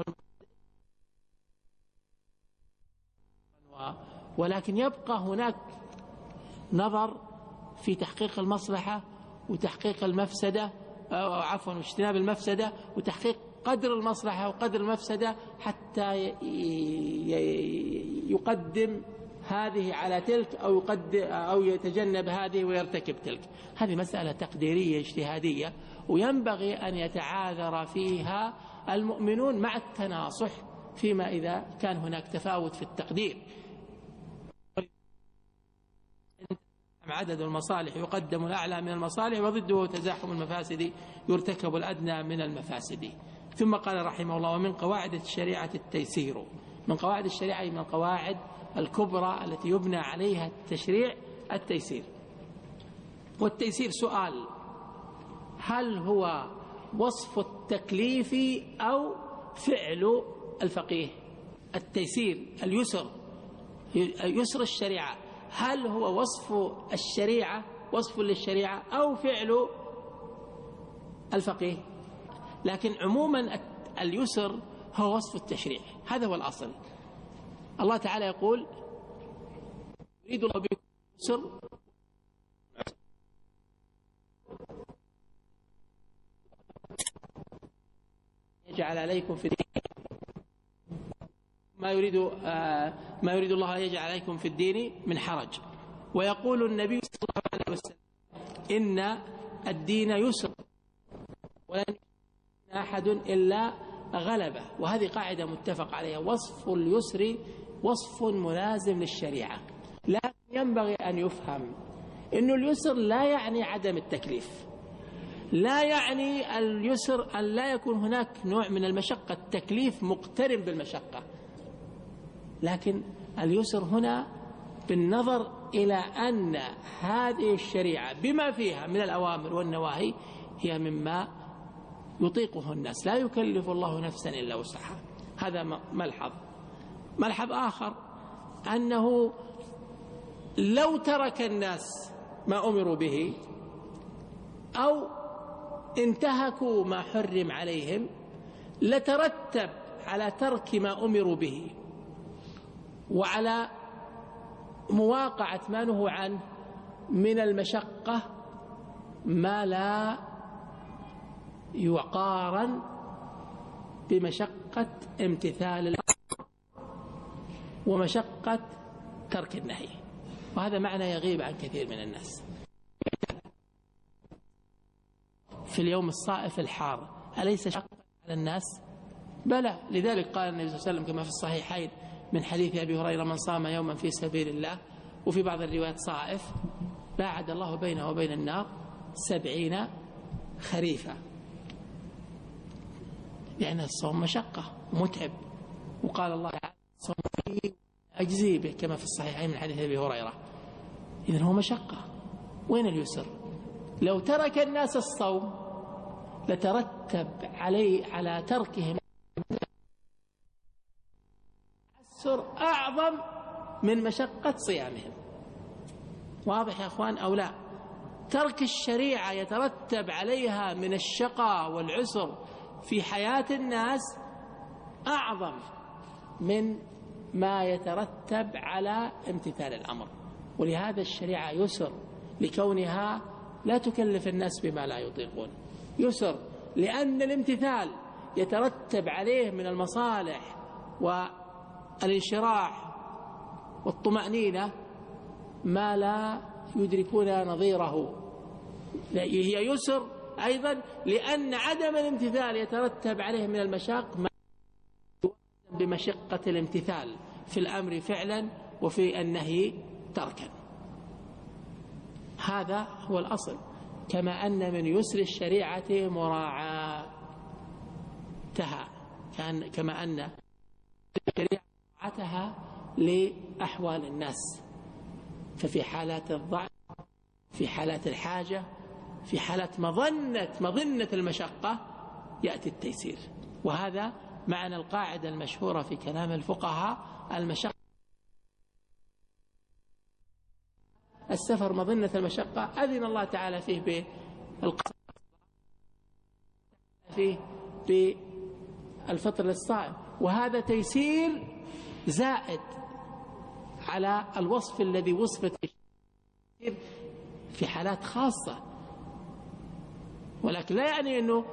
S1: ولكن يبقى هناك نظر في تحقيق المصلحة وتحقيق المفسدة، أو عفوا واجتناب المفسدة، وتحقيق قدر المصلحة وقدر المفسدة، حتى يقدم هذه على تلك أو يتجنب هذه ويرتكب تلك. هذه مسألة تقديرية اجتهادية، وينبغي أن يتعاذر فيها المؤمنون مع التناصح فيما إذا كان هناك تفاوت في التقدير. عدد المصالح يقدم الأعلى من المصالح، وضده تزاحم المفاسد يرتكب الأدنى من المفاسد. ثم قال رحمه الله: ومن قواعد الشريعة التيسير. من قواعد الشريعة، من القواعد الكبرى التي يبنى عليها التشريع، التيسير. والتيسير سؤال: هل هو وصف التكليف أو فعل الفقيه؟ التيسير، اليسر، يسر الشريعة، هل هو وصف الشريعة، وصف للشريعة، أو فعل الفقيه؟ لكن عموما اليسر هو وصف التشريع، هذا هو الأصل. الله تعالى يقول: يريد الله بكم اليسر يجعل عليكم في الدين ما يريد الله أن يجعل عليكم في الدين من حرج. ويقول النبي صلى الله عليه وسلم: إن الدين يسر ولن يكون أحد إلا غلبه. وهذه قاعدة متفق عليها: وصف اليسر وصف ملازم للشريعة. لكن ينبغي أن يفهم أن اليسر لا يعني عدم التكليف، لا يعني اليسر أن لا يكون هناك نوع من المشقة، التكليف مقترن بالمشقة، لكن اليسر هنا بالنظر إلى أن هذه الشريعة بما فيها من الأوامر والنواهي هي مما يطيقه الناس، لا يكلف الله نفسا إلا وسعها. هذا ملحظ. ملحظ آخر أنه لو ترك الناس ما أمروا به أو انتهكوا ما حرم عليهم لترتب على ترك ما أمروا به وعلى مواقعة ما نهوا عنه من المشقة ما لا يقارن بمشقة امتثال الأمر ومشقة ترك النهي. وهذا معنى يغيب عن كثير من الناس. في اليوم الصائف الحار أليس شقا على الناس؟ بلى. لذلك قال النبي صلى الله عليه وسلم كما في الصحيحين من حديث أبي هريرة: من صام يوما في سبيل الله، وفي بعض الروايات صائف، باعد الله بينه وبين النار 70 خريفا. لأن الصوم مشقة متعب، وقال الله تعالى: الصوم أجزي به، كما في الصحيحين من حديث أبي هريرة. إذن هو مشقة. وين اليسر؟ لو ترك الناس الصوم لترتب على تركهم عسر أعظم من مشقة صيامهم. واضح يا أخوان أو لا؟ ترك الشريعة يترتب عليها من الشقاء والعسر في حياة الناس أعظم من ما يترتب على امتثال الأمر. ولهذا الشريعة يسر لكونها لا تكلف الناس بما لا يطيقون. يسر لأن الامتثال يترتب عليه من المصالح والانشراح والطمأنينة ما لا يدركون نظيره. هي يسر أيضا لأن عدم الامتثال يترتب عليه من المشاق ما بمشقة الامتثال في الأمر فعلا وفي النهي تركا. هذا هو الأصل. كما أن من يسر الشريعة مراعاتها، كما أن الشريعة مراعاتها لأحوال الناس. ففي حالات الضعف، في حالات الحاجة، في حالات مظنة المشقة يأتي التيسير. وهذا معنى القاعدة المشهورة في كلام الفقهاء: المشقة السفر مظنة المشقة أذن الله تعالى فيه بالقصر، فيه بالفطر للصائم، وهذا تيسير زائد على الوصف الذي وصفت في حالات خاصة. ولكن لا يعني أنه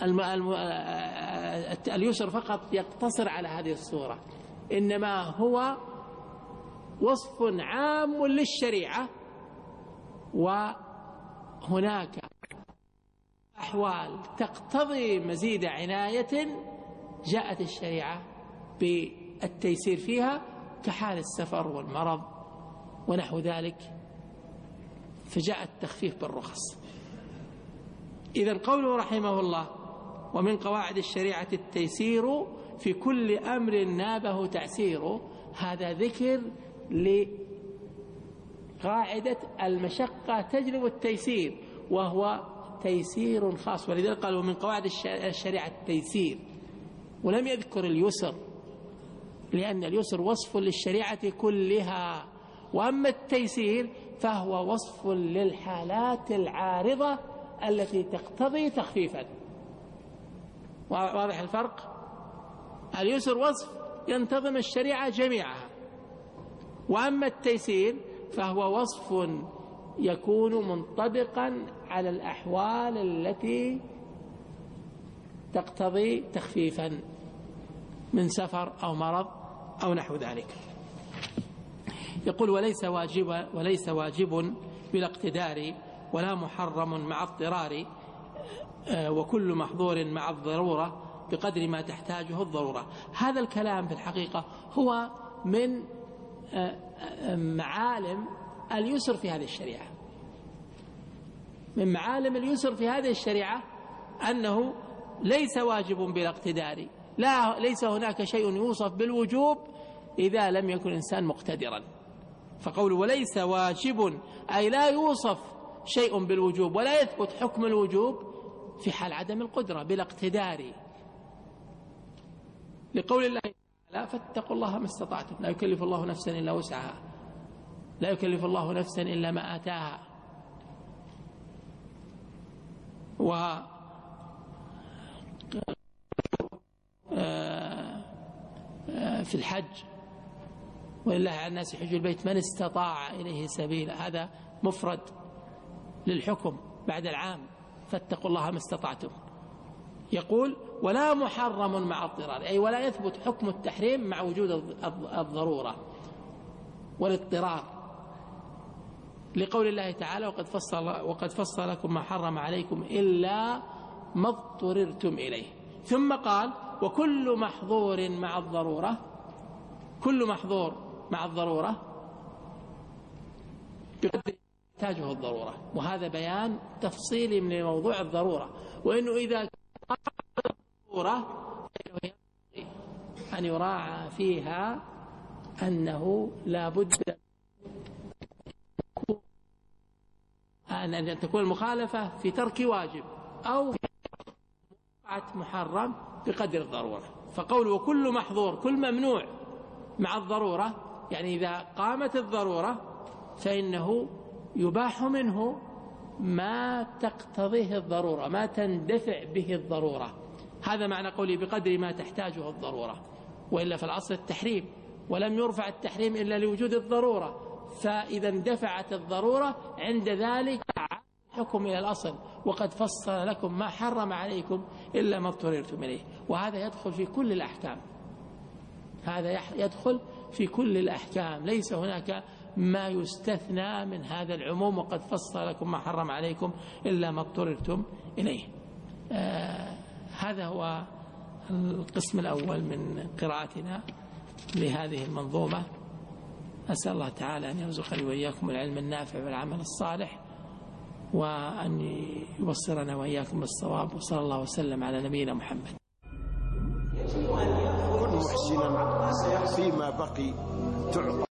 S1: اليسر فقط يقتصر على هذه الصورة، إنما هو وصف عام للشريعة، وهناك أحوال تقتضي مزيد عناية جاءت الشريعة بالتيسير فيها، كحال السفر والمرض ونحو ذلك، فجاء التخفيف بالرخص. إذن قوله رحمه الله: ومن قواعد الشريعة التيسير في كل أمر نابه تعسير، هذا ذكر لقاعدة المشقة تجلب التيسير، وهو تيسير خاص. ولذلك قالوا من قواعد الشريعة التيسير، ولم يذكر اليسر، لأن اليسر وصف للشريعة كلها، وأما التيسير فهو وصف للحالات العارضة التي تقتضي تخفيفا. واضح الفرق؟ اليسر وصف ينتظم الشريعة جميعها، وأما التيسير فهو وصف يكون منطبقا على الأحوال التي تقتضي تخفيفا من سفر أو مرض أو نحو ذلك. يقول: وليس واجب بلا اقتدار، ولا محرم مع اضطرار، وكل محظور مع الضرورة بقدر ما تحتاجه الضرورة. هذا الكلام في الحقيقة هو من معالم اليسر في هذه الشريعة. من معالم اليسر في هذه الشريعة أنه ليس واجب بلا اقتدار، ليس هناك شيء يوصف بالوجوب إذا لم يكن الإنسان مقتدرا. فقوله وليس واجب أي لا يوصف شيء بالوجوب ولا يثبت حكم الوجوب في حال عدم القدرة بلا اقتدار، لقول الله تعالى: فاتقوا الله ما استطعتم، لا يكلف الله نفسا إلا وسعها، لا يكلف الله نفسا إلا ما آتاها. في الحج: ولله على الناس حج البيت من استطاع إليه سبيلا، هذا مفرد للحكم بعد العام، فاتقوا الله ما استطعتم. يقول: ولا محرم مع اضطرار، أي ولا يثبت حكم التحريم مع وجود الضرورة والاضطرار، لقول الله تعالى: وقد فصل لكم ما حرم عليكم إلا ما اضطررتم إليه. ثم قال: وكل محظور مع الضرورة، كل محظور مع الضرورة بقدر تحتاجه الضرورة. وهذا بيان تفصيلي من موضوع الضرورة، وإنه إذا كانت الضرورة أن يراعى فيها أنه لا بد أن تكون المخالفة في ترك واجب أو في محرم بقدر الضرورة. فقول وكل محظور، كل ممنوع مع الضرورة، يعني إذا قامت الضرورة فإنه يباح منه ما تقتضيه الضرورة، ما تندفع به الضرورة. هذا معنى قولي بقدر ما تحتاجه الضرورة، وإلا في الأصل التحريم، ولم يرفع التحريم إلا لوجود الضرورة، فإذا اندفعت الضرورة عند ذلك حكم إلى الأصل: وقد فصل لكم ما حرم عليكم إلا ما اضطررتم إليه. وهذا يدخل في كل الأحكام، هذا يدخل في كل الأحكام، ليس هناك ما يستثنى من هذا العموم: وقد فصل لكم ما حرم عليكم إلا ما اضطررتم إليه. هذا هو القسم الأول من قراءتنا لهذه المنظومة. أسأل الله تعالى أن يرزقني وإياكم العلم النافع والعمل الصالح، وأن يبصرنا وإياكم بالصواب، وصلى الله وسلم على نبينا محمد.
S2: كن محسنا فيما بقي تعطى